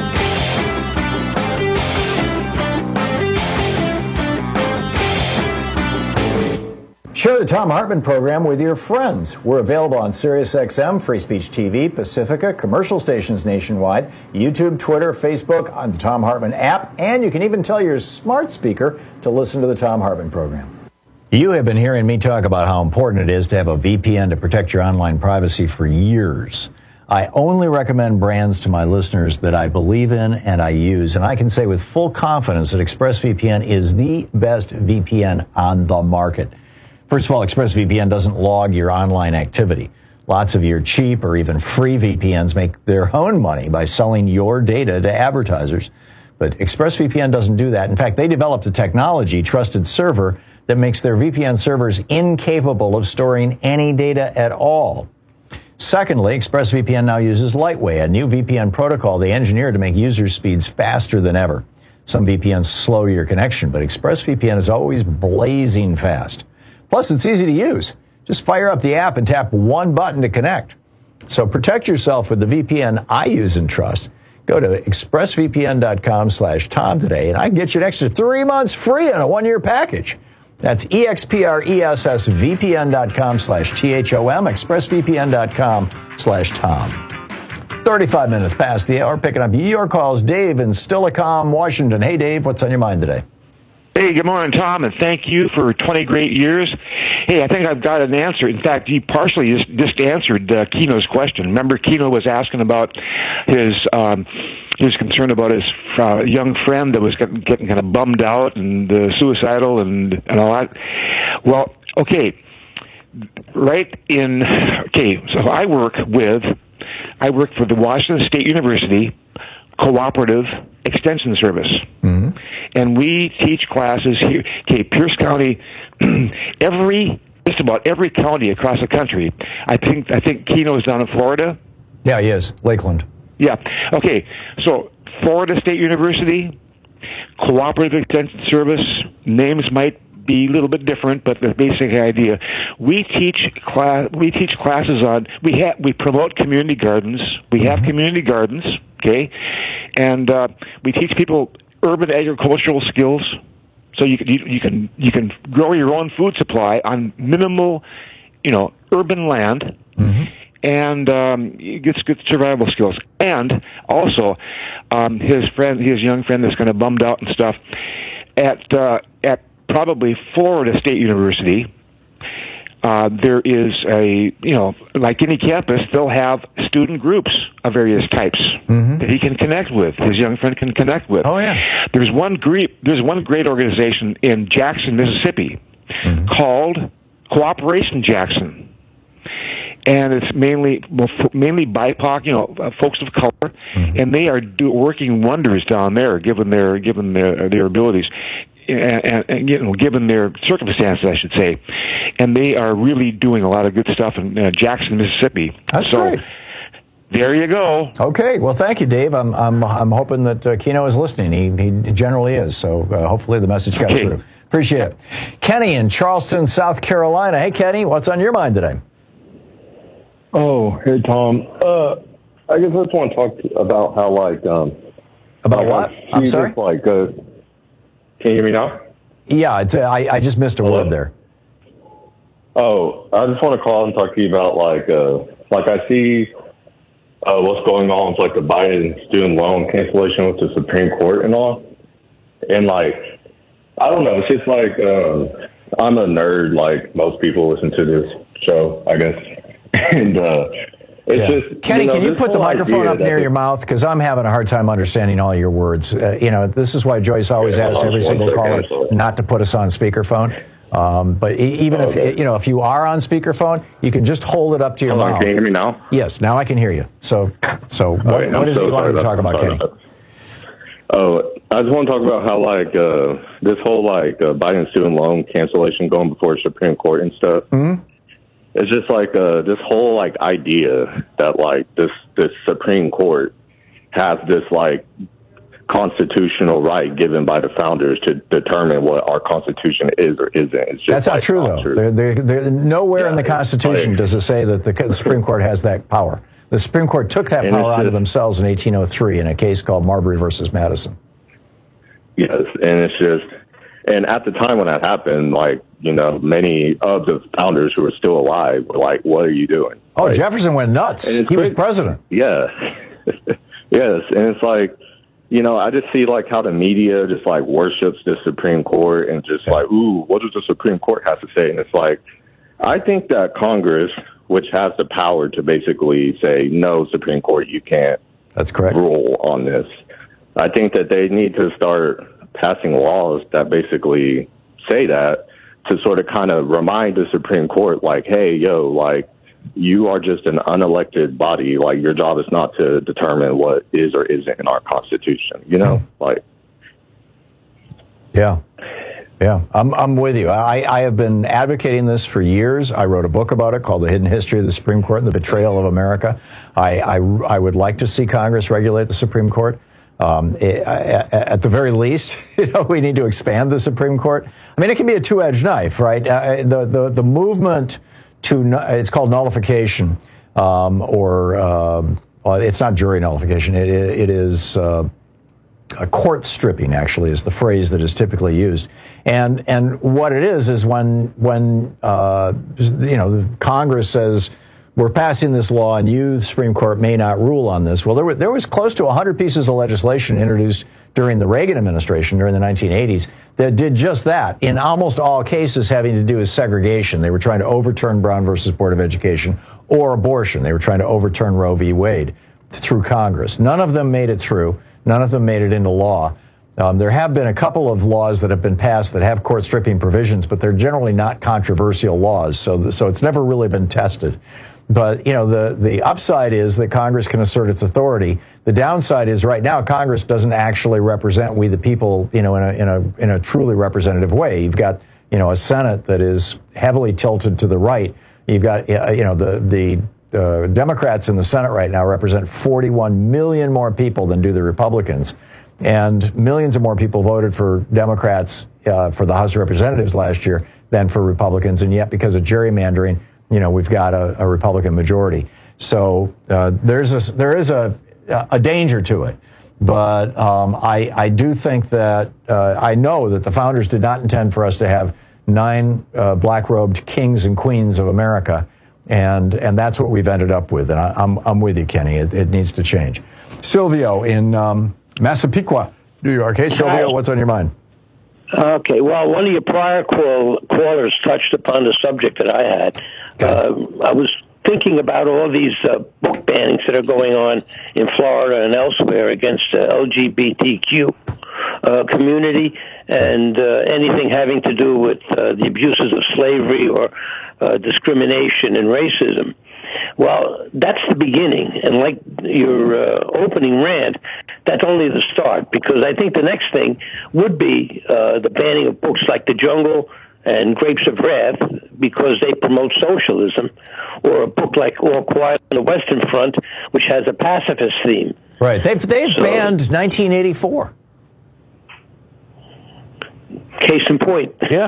Share the Thom Hartmann program with your friends. We're available on SiriusXM, Free Speech T V, Pacifica, commercial stations nationwide, YouTube, Twitter, Facebook, on the Thom Hartmann app, and you can even tell your smart speaker to listen to the Thom Hartmann program. You have been hearing me talk about how important it is to have a V P N to protect your online privacy for years. I only recommend brands to my listeners that I believe in and I use, and I can say with full confidence that ExpressVPN is the best V P N on the market. First of all, ExpressVPN doesn't log your online activity. Lots of your cheap or even free V P Ns make their own money by selling your data to advertisers. But ExpressVPN doesn't do that. In fact, they developed a technology, Trusted Server, that makes their V P N servers incapable of storing any data at all. Secondly, ExpressVPN now uses Lightway, a new V P N protocol they engineered to make user speeds faster than ever. Some V P Ns slow your connection, but ExpressVPN is always blazing fast. Plus, it's easy to use. Just fire up the app and tap one button to connect. So protect yourself with the V P N I use and trust. Go to expressvpn.com slash Tom today, and I can get you an extra three months free on a one-year package. That's expressvpn.com slash T-H-O-M, expressvpn.com slash Tom. thirty-five minutes past the hour, picking up your calls. Dave in Stillicom, Washington. Hey, Dave, what's on your mind today? Hey, good morning, Tom, and thank you for twenty great years. Hey, I think I've got an answer. In fact, you partially just, just answered uh, Keno's question. Remember, Keno was asking about his um, his concern about his uh, young friend that was getting, getting kind of bummed out and uh, suicidal and, and all that. Well, okay, right in, okay, so I work with, I work for the Washington State University Cooperative Extension Service. Mm-hmm. And we teach classes here. Okay, Pierce County, every, just about every county across the country. I think, I think Keno is down in Florida. Yeah, he is. Lakeland. Yeah. Okay. So Florida State University, Cooperative Extension Service, names might be a little bit different, but the basic idea. We teach class. We teach classes on. We have. We promote community gardens. We have mm-hmm. community gardens. Okay, and uh, we teach people urban agricultural skills. So you can you, you can you can grow your own food supply on minimal, you know, urban land. Mm-hmm. And um, he gets good survival skills. And also, um, his friend, his young friend that's kind of bummed out and stuff, at uh, at probably Florida State University, uh, there is a, you know, like any campus, they'll have student groups of various types mm-hmm. that he can connect with, his young friend can connect with. Oh, yeah. There's one group, there's one great organization in Jackson, Mississippi, mm-hmm. called Cooperation Jackson. And it's mainly well, mainly B I P O C, you know, uh, folks of color, mm-hmm. and they are do, working wonders down there, given their given their their abilities, and, and, and you know, given their circumstances, I should say. And they are really doing a lot of good stuff in uh, Jackson, Mississippi. That's so, great. There you go. Okay. Well, thank you, Dave. I'm I'm I'm hoping that uh, Keno is listening. He he generally is. So uh, hopefully the message got okay. through. Appreciate it. Kenny in Charleston, South Carolina. Hey, Kenny, what's on your mind today? Oh, hey, Tom. Uh, I guess I just want to talk to, about how, like... Um, about like what? I'm sorry? Just, like, uh, can you hear me now? Yeah, it's, uh, I, I just missed a Hello? word there. Oh, I just want to call and talk to you about, like, uh, like I see uh, what's going on with, like, the Biden student loan cancellation with the Supreme Court and all. And, like, I don't know. It's just, like, um, I'm a nerd, like most people listen to this show, I guess. And uh, it's yeah. just Kenny, you know, can you put the microphone up near it, your mouth? Because I'm having a hard time understanding all your words. Uh, you know, this is why Joyce always yeah, asks every single caller not to put us on speakerphone. Um, but e- even oh, if okay. you know if you are on speakerphone, you can just hold it up to your Hold mouth. On, can you hear me now? Yes, now I can hear you. So, so what, right, what is so it you wanted to talk about, Kenny? Oh, I just want to talk about how like uh, this whole like uh, Biden student loan cancellation going before the Supreme Court and stuff. Mm-hmm. It's just like uh, this whole like idea that like this this Supreme Court has this like constitutional right given by the founders to determine what our Constitution is or isn't. It's just That's like, not true, not though. true. They're, they're, they're, nowhere yeah, in the Constitution like, does it say that the, the Supreme Court has that power. The Supreme Court took that power onto themselves in eighteen oh three in a case called Marbury versus Madison. Yes, and it's just, and at the time when that happened, like, you know, many of the founders who were still alive were like, what are you doing? Oh, like, Jefferson went nuts. He was president. Yeah. Yes, and it's like, you know, I just see like how the media just like worships the Supreme Court and just like, ooh, what does the Supreme Court have to say? And it's like, I think that Congress, which has the power to basically say, no, Supreme Court, you can't That's correct. rule on this. I think that they need to start passing laws that basically say that, to sort of kind of remind the Supreme Court, like, hey, yo, like, you are just an unelected body. Like, your job is not to determine what is or isn't in our Constitution, you know? Like, yeah. Yeah, I'm I'm with you. I, I have been advocating this for years. I wrote a book about it called The Hidden History of the Supreme Court and the Betrayal of America. I, I, I would like to see Congress regulate the Supreme Court. Um, it, at the very least, you know, we need to expand the Supreme Court. I mean, it can be a two-edged knife, right? Uh, the, the, the movement to, it's called nullification, um, or uh, well, it's not jury nullification. It, it is... Uh, A court stripping, actually, is the phrase that is typically used, and and what it is is when when uh, you know Congress says we're passing this law and you, the Supreme Court, may not rule on this. Well, there were there was close to one hundred pieces of legislation introduced during the Reagan administration during the nineteen eighties that did just that. In almost all cases, having to do with segregation, they were trying to overturn Brown versus Board of Education, or abortion. They were trying to overturn Roe v. Wade through Congress. None of them made it through. None of them made it into law. Um, there have been a couple of laws that have been passed that have court stripping provisions, but they're generally not controversial laws, so so it's never really been tested. But, you know, the, the upside is that Congress can assert its authority. The downside is right now Congress doesn't actually represent we the people, you know, in a in a in a truly representative way. You've got, you know, a Senate that is heavily tilted to the right. You've got, you know, the the Uh, Democrats in the Senate right now represent forty-one million more people than do the Republicans. And millions of more people voted for Democrats uh, for the House of Representatives last year than for Republicans. And yet, because of gerrymandering, you know, we've got a, a Republican majority. So uh, there's a, there is a, a danger to it. But um, I, I do think that uh, I know that the founders did not intend for us to have nine uh, black-robed kings and queens of America. And and that's what we've ended up with. And I, I'm I'm with you, Kenny. It, it needs to change. Silvio in um, Massapequa, New York. Hey, Silvio, what's on your mind? Okay. Well, one of your prior call, callers touched upon the subject that I had. Uh, I was thinking about all these uh, book bannings that are going on in Florida and elsewhere against the L G B T Q uh, community and uh, anything having to do with uh, the abuses of slavery or Uh, discrimination and racism. Well, that's the beginning. And like your uh, opening rant, that's only the start, because I think the next thing would be uh, the banning of books like The Jungle and Grapes of Wrath, because they promote socialism, or a book like All Quiet on the Western Front, which has a pacifist theme. Right. They've, they've so, banned nineteen eighty-four. Case in point. Yeah.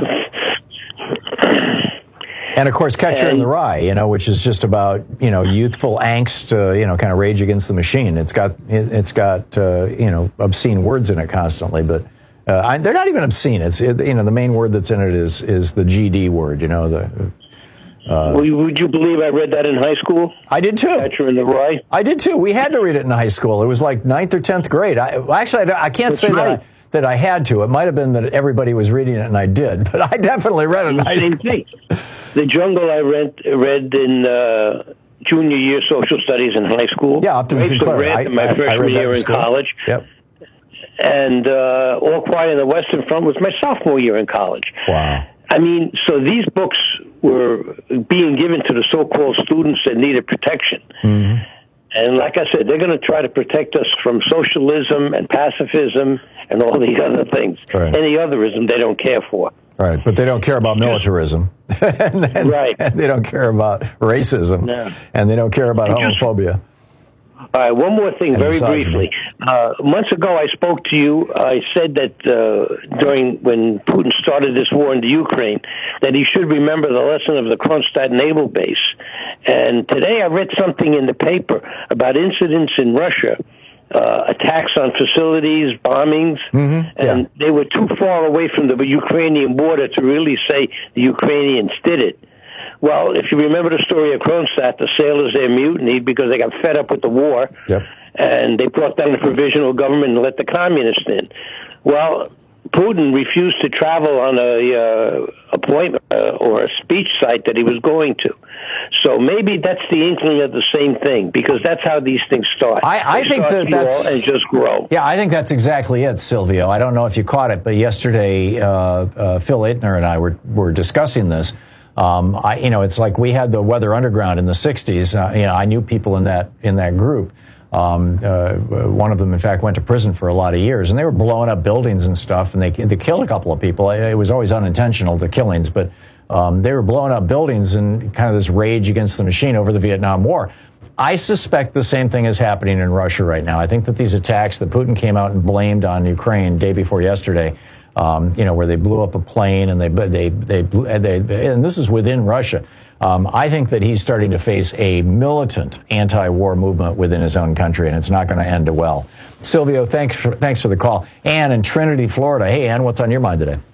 And, of course, Catcher in the Rye, you know, which is just about, you know, youthful angst, uh, you know, kind of Rage Against the Machine. It's got, it's got, uh, you know, obscene words in it constantly, but uh, I, they're not even obscene. It's, it, you know, the main word that's in it is is the G D word, you know. The. Uh, well, would you believe I read that in high school? I did too. Catcher in the Rye. I did too. We had to read it in high school. It was like ninth or tenth grade. I, actually, I, I can't That's say right. that. I, that I had to. It might have been that everybody was reading it and I did, but I definitely read it in high Same school. thing. The Jungle I read, read in uh, junior year social studies in high school. Yeah, up to Grapes of Wrath in my I, freshman I year in school. college. Yep. And uh, All Quiet on the Western Front was my sophomore year in college. Wow. I mean, so these books were being given to the so-called students that needed protection. Mm-hmm. And like I said, they're going to try to protect us from socialism and pacifism and all these other things. Right. Any otherism they don't care for. Right, but they don't care about militarism. and then, right. And they don't care about racism. No. And they don't care about And just- homophobia. All right, one more thing, And very misogyny. briefly. Uh, months ago, I spoke to you. I said that uh, during when Putin started this war in the Ukraine, that he should remember the lesson of the Kronstadt naval base. And today, I read something in the paper about incidents in Russia, uh, attacks on facilities, bombings, Mm-hmm. and Yeah. they were too far away from the Ukrainian border to really say the Ukrainians did it. Well, if you remember the story of Kronstadt, the sailors there mutinied because they got fed up with the war. Yep. and they brought down the provisional government and let the communists in. Well, Putin refused to travel on a uh, appointment uh, or a speech site that he was going to. So maybe that's the inkling of the same thing, because that's how these things start. I, I they think start that that's small and just grow. Yeah, I think that's exactly it, Silvio. I don't know if you caught it, but yesterday uh, uh, Phil Eitner and I were were discussing this. Um, I, you know, it's like we had the Weather Underground in the sixties. Uh, you know, I knew people in that in that group. Um, uh, one of them, in fact, went to prison for a lot of years, and they were blowing up buildings and stuff, and they they killed a couple of people. It was always unintentional, the killings, but um, they were blowing up buildings and kind of this rage against the machine over the Vietnam War. I suspect the same thing is happening in Russia right now. I think that these attacks that Putin came out and blamed on Ukraine day before yesterday, um, you know, where they blew up a plane and they they they, blew, they and this is within Russia. Um, I think that he's starting to face a militant anti-war movement within his own country, and it's not going to end well. Silvio, thanks for, thanks for the call. Ann in Trinity, Florida. Hey, Ann, what's on your mind today?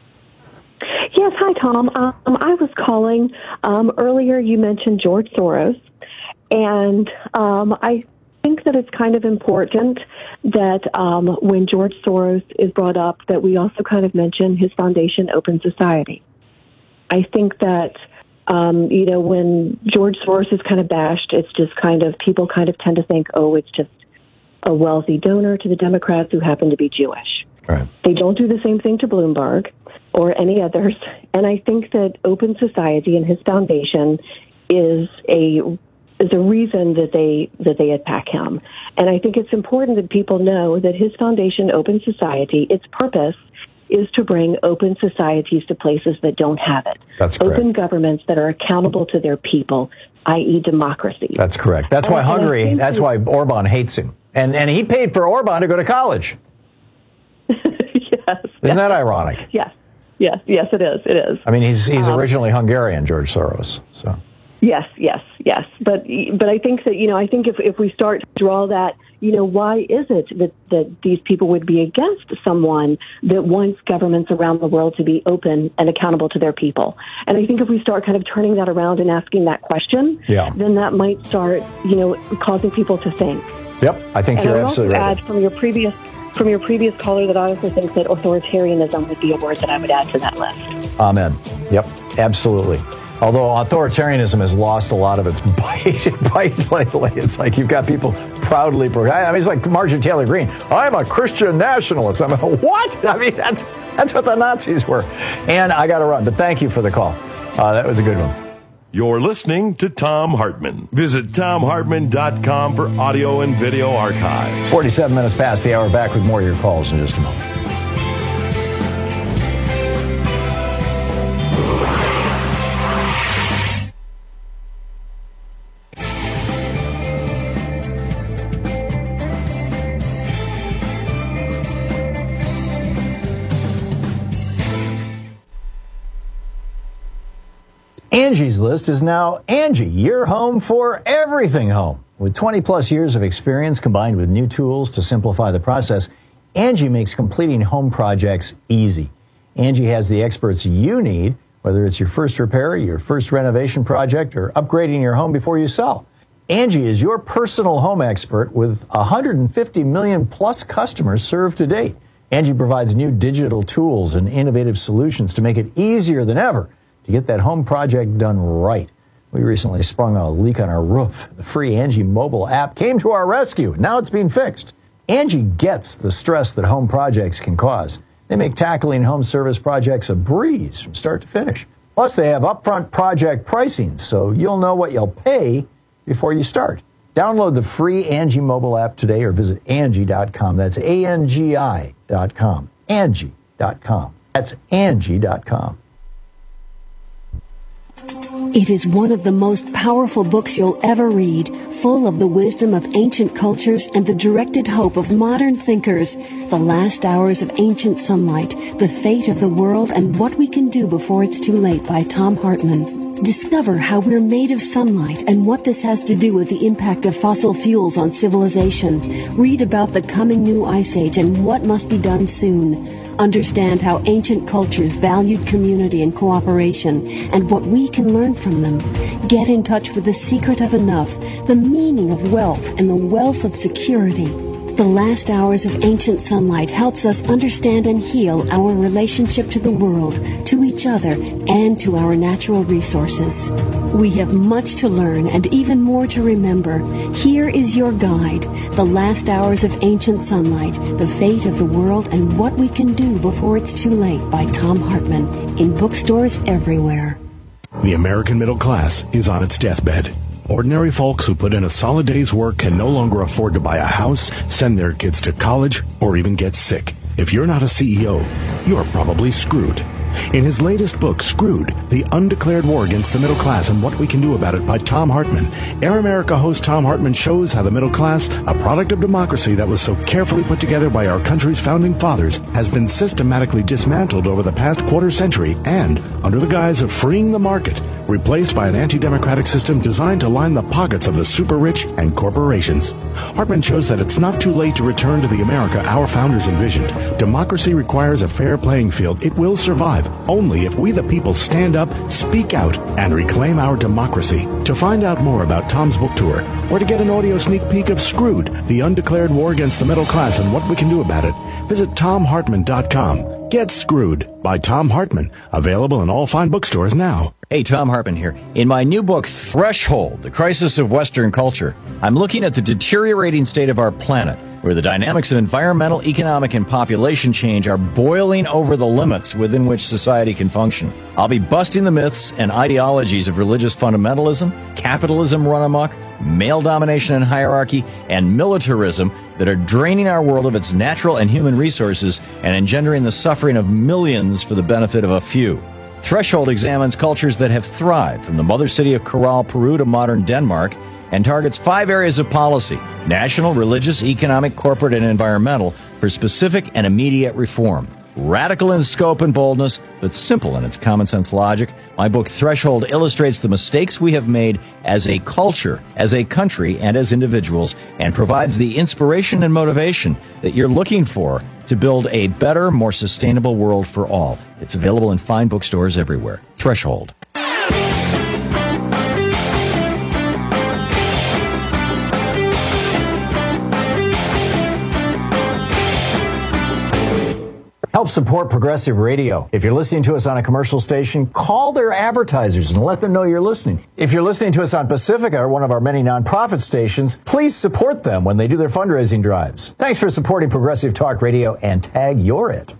Yes, hi, Tom. Um, I was calling. Um, earlier you mentioned George Soros, and um, I think that it's kind of important that um, when George Soros is brought up, that we also kind of mention his foundation, Open Society. I think that Um, you know, when George Soros is kind of bashed, it's just kind of, people kind of tend to think, oh, it's just a wealthy donor to the Democrats who happen to be Jewish. Right. They don't do the same thing to Bloomberg or any others. And I think that Open Society and his foundation is a is a reason that they that they attack him. And I think it's important that people know that his foundation, Open Society, its purpose is to bring open societies to places that don't have it. That's correct. Open governments that are accountable to their people, that is democracy. That's correct. That's why Hungary, that's why Orban hates him. And and he paid for Orban to go to college. Yes. Isn't that ironic? Yes. Yes. Yes, it is. It is. I mean, he's he's Um, originally Hungarian, George Soros. So. Yes, yes, yes. But but I think that, you know, I think if, if we start to draw that, you know, why is it that, that these people would be against someone that wants governments around the world to be open and accountable to their people? And I think if we start kind of turning that around and asking that question, yeah. then that might start, you know, causing people to think. Yep, I think and you're I would absolutely also right. add from your previous from your previous caller that I also think that authoritarianism would be a word that I would add to that list. Amen. Yep, absolutely. Although authoritarianism has lost a lot of its bite, bite lately. It's like you've got people proudly, I mean, it's like Marjorie Taylor Greene. I'm a Christian nationalist. I'm a, what? I mean, that's that's what the Nazis were. And I got to run, but thank you for the call. Uh, that was a good one. You're listening to Thom Hartmann. Visit Thom Hartmann dot com for audio and video archives. forty-seven minutes past the hour. Back with more of your calls in just a moment. Angie's List is now Angie, your home for everything home. With twenty plus years of experience combined with new tools to simplify the process, Angie makes completing home projects easy. Angie has the experts you need, whether it's your first repair, your first renovation project, or upgrading your home before you sell. Angie is your personal home expert with one hundred fifty million plus customers served to date. Angie provides new digital tools and innovative solutions to make it easier than ever to get that home project done right. We recently sprung a leak on our roof. The free Angie mobile app came to our rescue. Now it's being fixed. Angie gets the stress that home projects can cause. They make tackling home service projects a breeze from start to finish. Plus, they have upfront project pricing, so you'll know what you'll pay before you start. Download the free Angie mobile app today or visit Angie dot com. That's A N G I dot com. Angie dot com. That's Angie dot com. It is one of the most powerful books you'll ever read, full of the wisdom of ancient cultures and the directed hope of modern thinkers. The Last Hours of Ancient Sunlight, The Fate of the World and What We Can Do Before It's Too Late by Thom Hartmann. Discover how we're made of sunlight and what this has to do with the impact of fossil fuels on civilization. Read about the coming new ice age and what must be done soon. Understand how ancient cultures valued community and cooperation and what we can learn from them. Get in touch with the secret of enough, the meaning of wealth, and the wealth of security. The last hours of ancient sunlight helps us understand and heal our relationship to the world, to each other, and to our natural resources. We have much to learn and even more to remember. Here is your guide, The Last Hours of Ancient Sunlight, The Fate of the World and What We Can Do Before It's Too Late by Thom Hartmann, in bookstores everywhere. The American middle class is on its deathbed. Ordinary folks who put in a solid day's work can no longer afford to buy a house, send their kids to college, or even get sick. If you're not a C E O, you're probably screwed. In his latest book, Screwed, The Undeclared War Against the Middle Class and What We Can Do About It by Thom Hartmann, Air America host Thom Hartmann shows how the middle class, a product of democracy that was so carefully put together by our country's founding fathers, has been systematically dismantled over the past quarter century and, under the guise of freeing the market, replaced by an anti-democratic system designed to line the pockets of the super rich and corporations. Hartmann shows that it's not too late to return to the America our founders envisioned. Democracy requires a fair playing field. It will survive only if we the people stand up, speak out, and reclaim our democracy. To find out more about Thom's book tour, or to get an audio sneak peek of Screwed, The Undeclared War Against the Middle Class and What We Can Do About It, visit tom hartmann dot com. Get Screwed by Thom Hartmann, available in all fine bookstores now. Hey, Thom Hartmann here. In my new book, Threshold, The Crisis of Western Culture, I'm looking at the deteriorating state of our planet, where the dynamics of environmental, economic, and population change are boiling over the limits within which society can function. I'll be busting the myths and ideologies of religious fundamentalism, capitalism run amok, male domination and hierarchy, and militarism that are draining our world of its natural and human resources and engendering the suffering of millions for the benefit of a few. Threshold examines cultures that have thrived, from the mother city of Corral, Peru to modern Denmark, and targets five areas of policy: national, religious, economic, corporate, and environmental, for specific and immediate reform. Radical in scope and boldness, but simple in its common sense logic, my book Threshold illustrates the mistakes we have made as a culture, as a country, and as individuals, and provides the inspiration and motivation that you're looking for to build a better, more sustainable world for all. It's available in fine bookstores everywhere. Threshold. Help support Progressive Radio. If you're listening to us on a commercial station, call their advertisers and let them know you're listening. If you're listening to us on Pacifica, or one of our many nonprofit stations, please support them when they do their fundraising drives. Thanks for supporting Progressive Talk Radio, and tag you're it.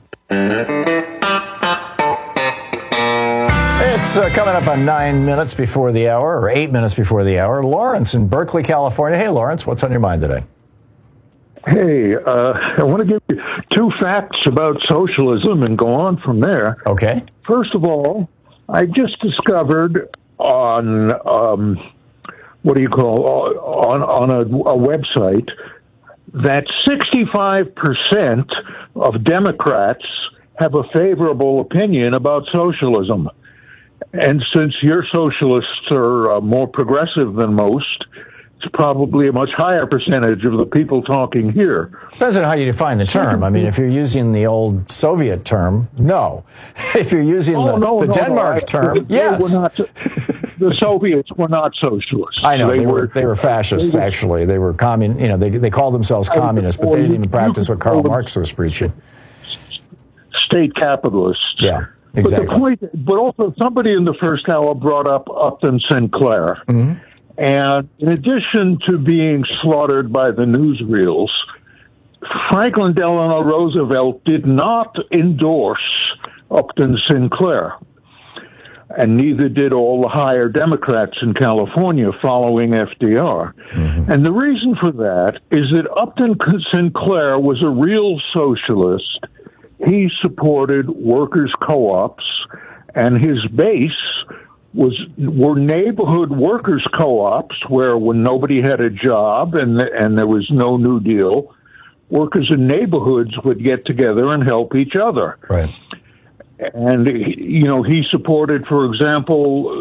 It's uh, coming up on nine minutes before the hour, or eight minutes before the hour. Lawrence in Berkeley, California. Hey, Lawrence, what's on your mind today? Hey, uh, I want to give you two facts about socialism and go on from there. Okay. First of all, I just discovered on, um, what do you call, on, on a, a website that sixty-five percent of Democrats have a favorable opinion about socialism. And since your socialists are uh, more progressive than most, it's probably a much higher percentage of the people talking here. Depends on how you define the term. I mean, if you're using the old Soviet term, no. If you're using oh, the, no, the no, Denmark no, I, term, they, yes. They were not, the Soviets were not socialists. I know, they, they were, were they were fascists, they were, actually. They were commun. You know, they they called themselves communists, but they didn't even practice what Karl Marx was preaching. State capitalists. Yeah, exactly. But the point, but also somebody in the first hour brought up Upton Sinclair. Mm-hmm. And in addition to being slaughtered by the newsreels, Franklin Delano Roosevelt did not endorse Upton Sinclair. And neither did all the higher Democrats in California following F D R. Mm-hmm. And the reason for that is that Upton Sinclair was a real socialist. He supported workers' co-ops, and his base was were neighborhood workers' co-ops where when nobody had a job and and there was no New Deal, workers in neighborhoods would get together and help each other. Right. And, you know, he supported, for example,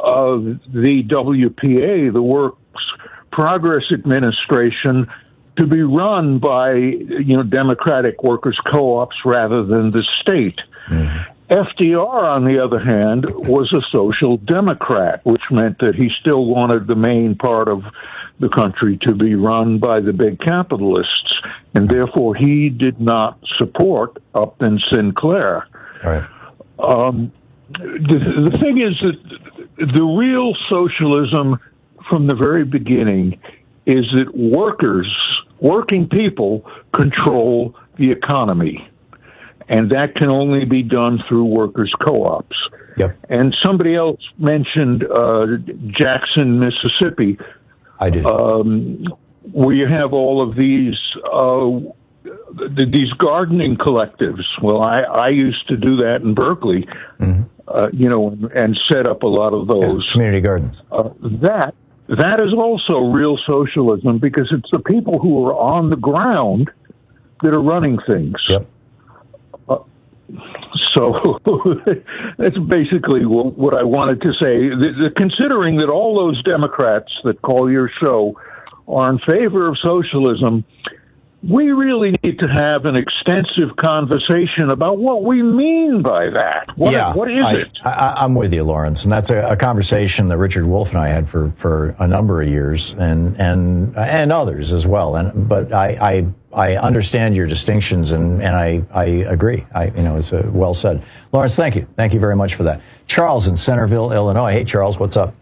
uh, the W P A, the Works Progress Administration, to be run by, you know, democratic workers' co-ops rather than the state. Mm-hmm. F D R, on the other hand, was a social democrat, which meant that he still wanted the main part of the country to be run by the big capitalists, and therefore he did not support Upton Sinclair. Right. Um, the, the thing is that the real socialism from the very beginning is that workers, working people, control the economy. And that can only be done through workers' co-ops. Yep. And somebody else mentioned uh, Jackson, Mississippi. I did. Um, where you have all of these uh, these gardening collectives. Well, I, I used to do that in Berkeley, mm-hmm. uh, you know, and, and set up a lot of those. Yeah, community gardens. Uh, that that is also real socialism, because it's the people who are on the ground that are running things. Yep. So that's basically what I wanted to say. The, the, considering that all those Democrats that call your show are in favor of socialism, we really need to have an extensive conversation about what we mean by that. What, yeah, what is I, it? I, I'm with you, Lawrence, and that's a, a conversation that Richard Wolff and I had for, for a number of years, and and and others as well. And but I I, I understand your distinctions, and, and I, I agree. I you know it's a, well said, Lawrence. Thank you, thank you very much for that. Charles in Centerville, Illinois. Hey, Charles, what's up?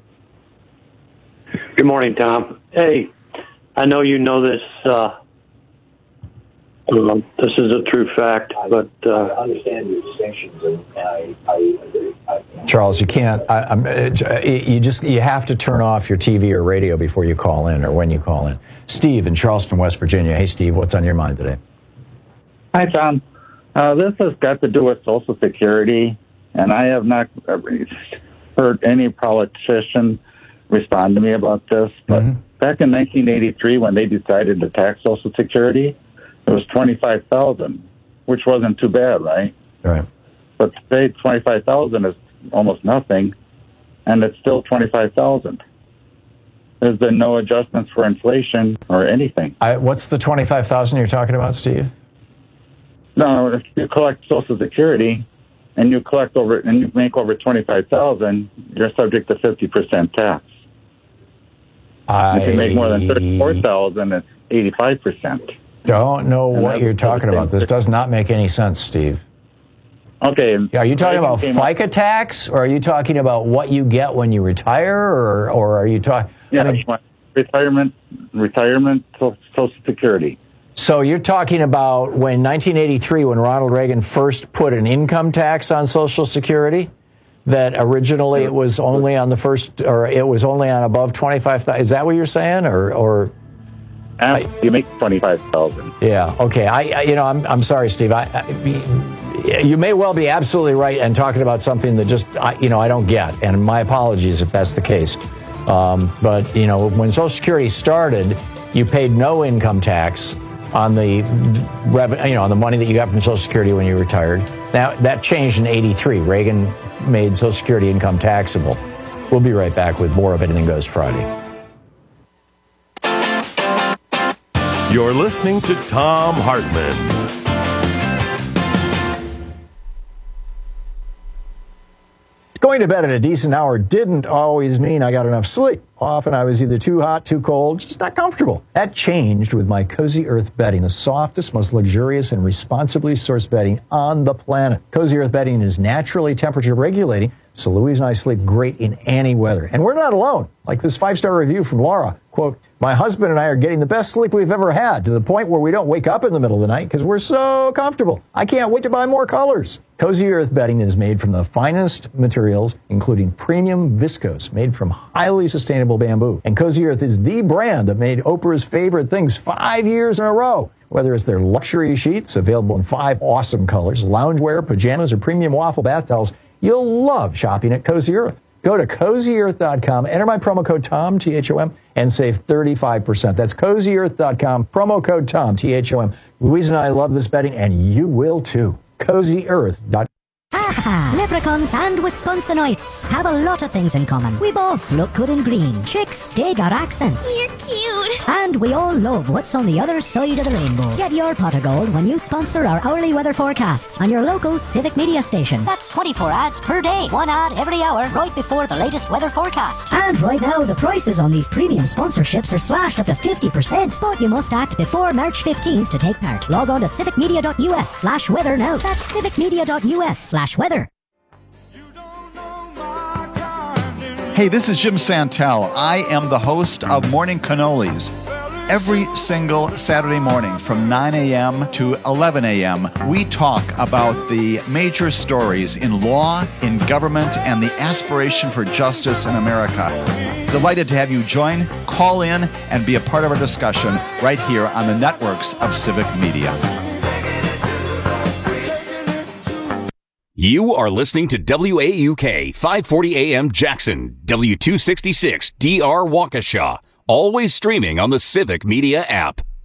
Good morning, Tom. Hey, I know you know this. Uh, Um, this is a true fact, but uh, I understand your distinctions, and I, I agree. I, Charles, you can't. I, I'm, you just you have to turn off your T V or radio before you call in, or when you call in. Steve in Charleston, West Virginia. Hey, Steve, what's on your mind today? Hi, Tom. Uh, this has got to do with Social Security, and I have not heard any politician respond to me about this. But mm-hmm. back in nineteen eighty-three, when they decided to tax Social Security, it was twenty-five thousand, which wasn't too bad, right? Right. But today, twenty-five thousand is almost nothing, and it's still twenty-five thousand. There's been no adjustments for inflation or anything. I, what's the twenty-five thousand you're talking about, Steve? No, if you collect Social Security and you collect over and you make over twenty-five thousand, you're subject to fifty percent tax. I... If you make more than thirty-four thousand, it's eighty-five percent. Don't know and what you're talking about. This does not make any sense, Steve. Okay. Are you talking about FICA tax, or are you talking about what you get when you retire, or or are you talking? Yeah, I mean, retirement, retirement, Social Security. So you're talking about when nineteen eighty-three, when Ronald Reagan first put an income tax on Social Security, that originally it was only on the first, or it was only on above twenty-five thousand. Is that what you're saying, or or? After you make twenty-five thousand. Yeah. Okay. I, I. You know. I'm. I'm sorry, Steve. I, I. You may well be absolutely right and talking about something that just. I, you know. I don't get. And my apologies if that's the case. Um, but you know, when Social Security started, you paid no income tax on the revenue. You know, on the money that you got from Social Security when you retired. Now that changed in eighty-three. Reagan made Social Security income taxable. We'll be right back with more of Anything Goes Friday. You're listening to Thom Hartmann. Going to bed at a decent hour didn't always mean I got enough sleep. Often I was either too hot, too cold, just not comfortable. That changed with my Cozy Earth bedding, the softest, most luxurious, and responsibly sourced bedding on the planet. Cozy Earth bedding is naturally temperature regulating, so Louise and I sleep great in any weather. And we're not alone. Like this five-star review from Laura, quote, "My husband and I are getting the best sleep we've ever had, to the point where we don't wake up in the middle of the night because we're so comfortable. I can't wait to buy more colors." Cozy Earth bedding is made from the finest materials, including premium viscose, made from highly sustainable bamboo. And Cozy Earth is the brand that made Oprah's favorite things five years in a row. Whether it's their luxury sheets, available in five awesome colors, loungewear, pajamas, or premium waffle bath towels, you'll love shopping at Cozy Earth. Go to cozy earth dot com, enter my promo code TOM, T H O M, and save thirty-five percent. That's cozy earth dot com, promo code TOM, T H O M. Louise and I love this bedding, and you will too. cozy earth dot com. Leprechauns and Wisconsinites have a lot of things in common. We both look good in green. Chicks dig our accents. You're cute. And we all love what's on the other side of the rainbow. Get your pot of gold when you sponsor our hourly weather forecasts on your local Civic Media station. That's twenty-four ads per day. One ad every hour right before the latest weather forecast. And right now, the prices on these premium sponsorships are slashed up to fifty percent. But you must act before March fifteenth to take part. Log on to civicmedia.us slash weather now. That's civicmedia.us slash weather. Hey, this is Jim Santel. I am the host of Morning Cannolis. Every single Saturday morning from nine a.m. to eleven a.m., we talk about the major stories in law, in government, and the aspiration for justice in America. Delighted to have you join, call in, and be a part of our discussion right here on the networks of Civic Media. You are listening to W A U K five forty A M Jackson, W two sixty-six D R Waukesha, always streaming on the Civic Media app.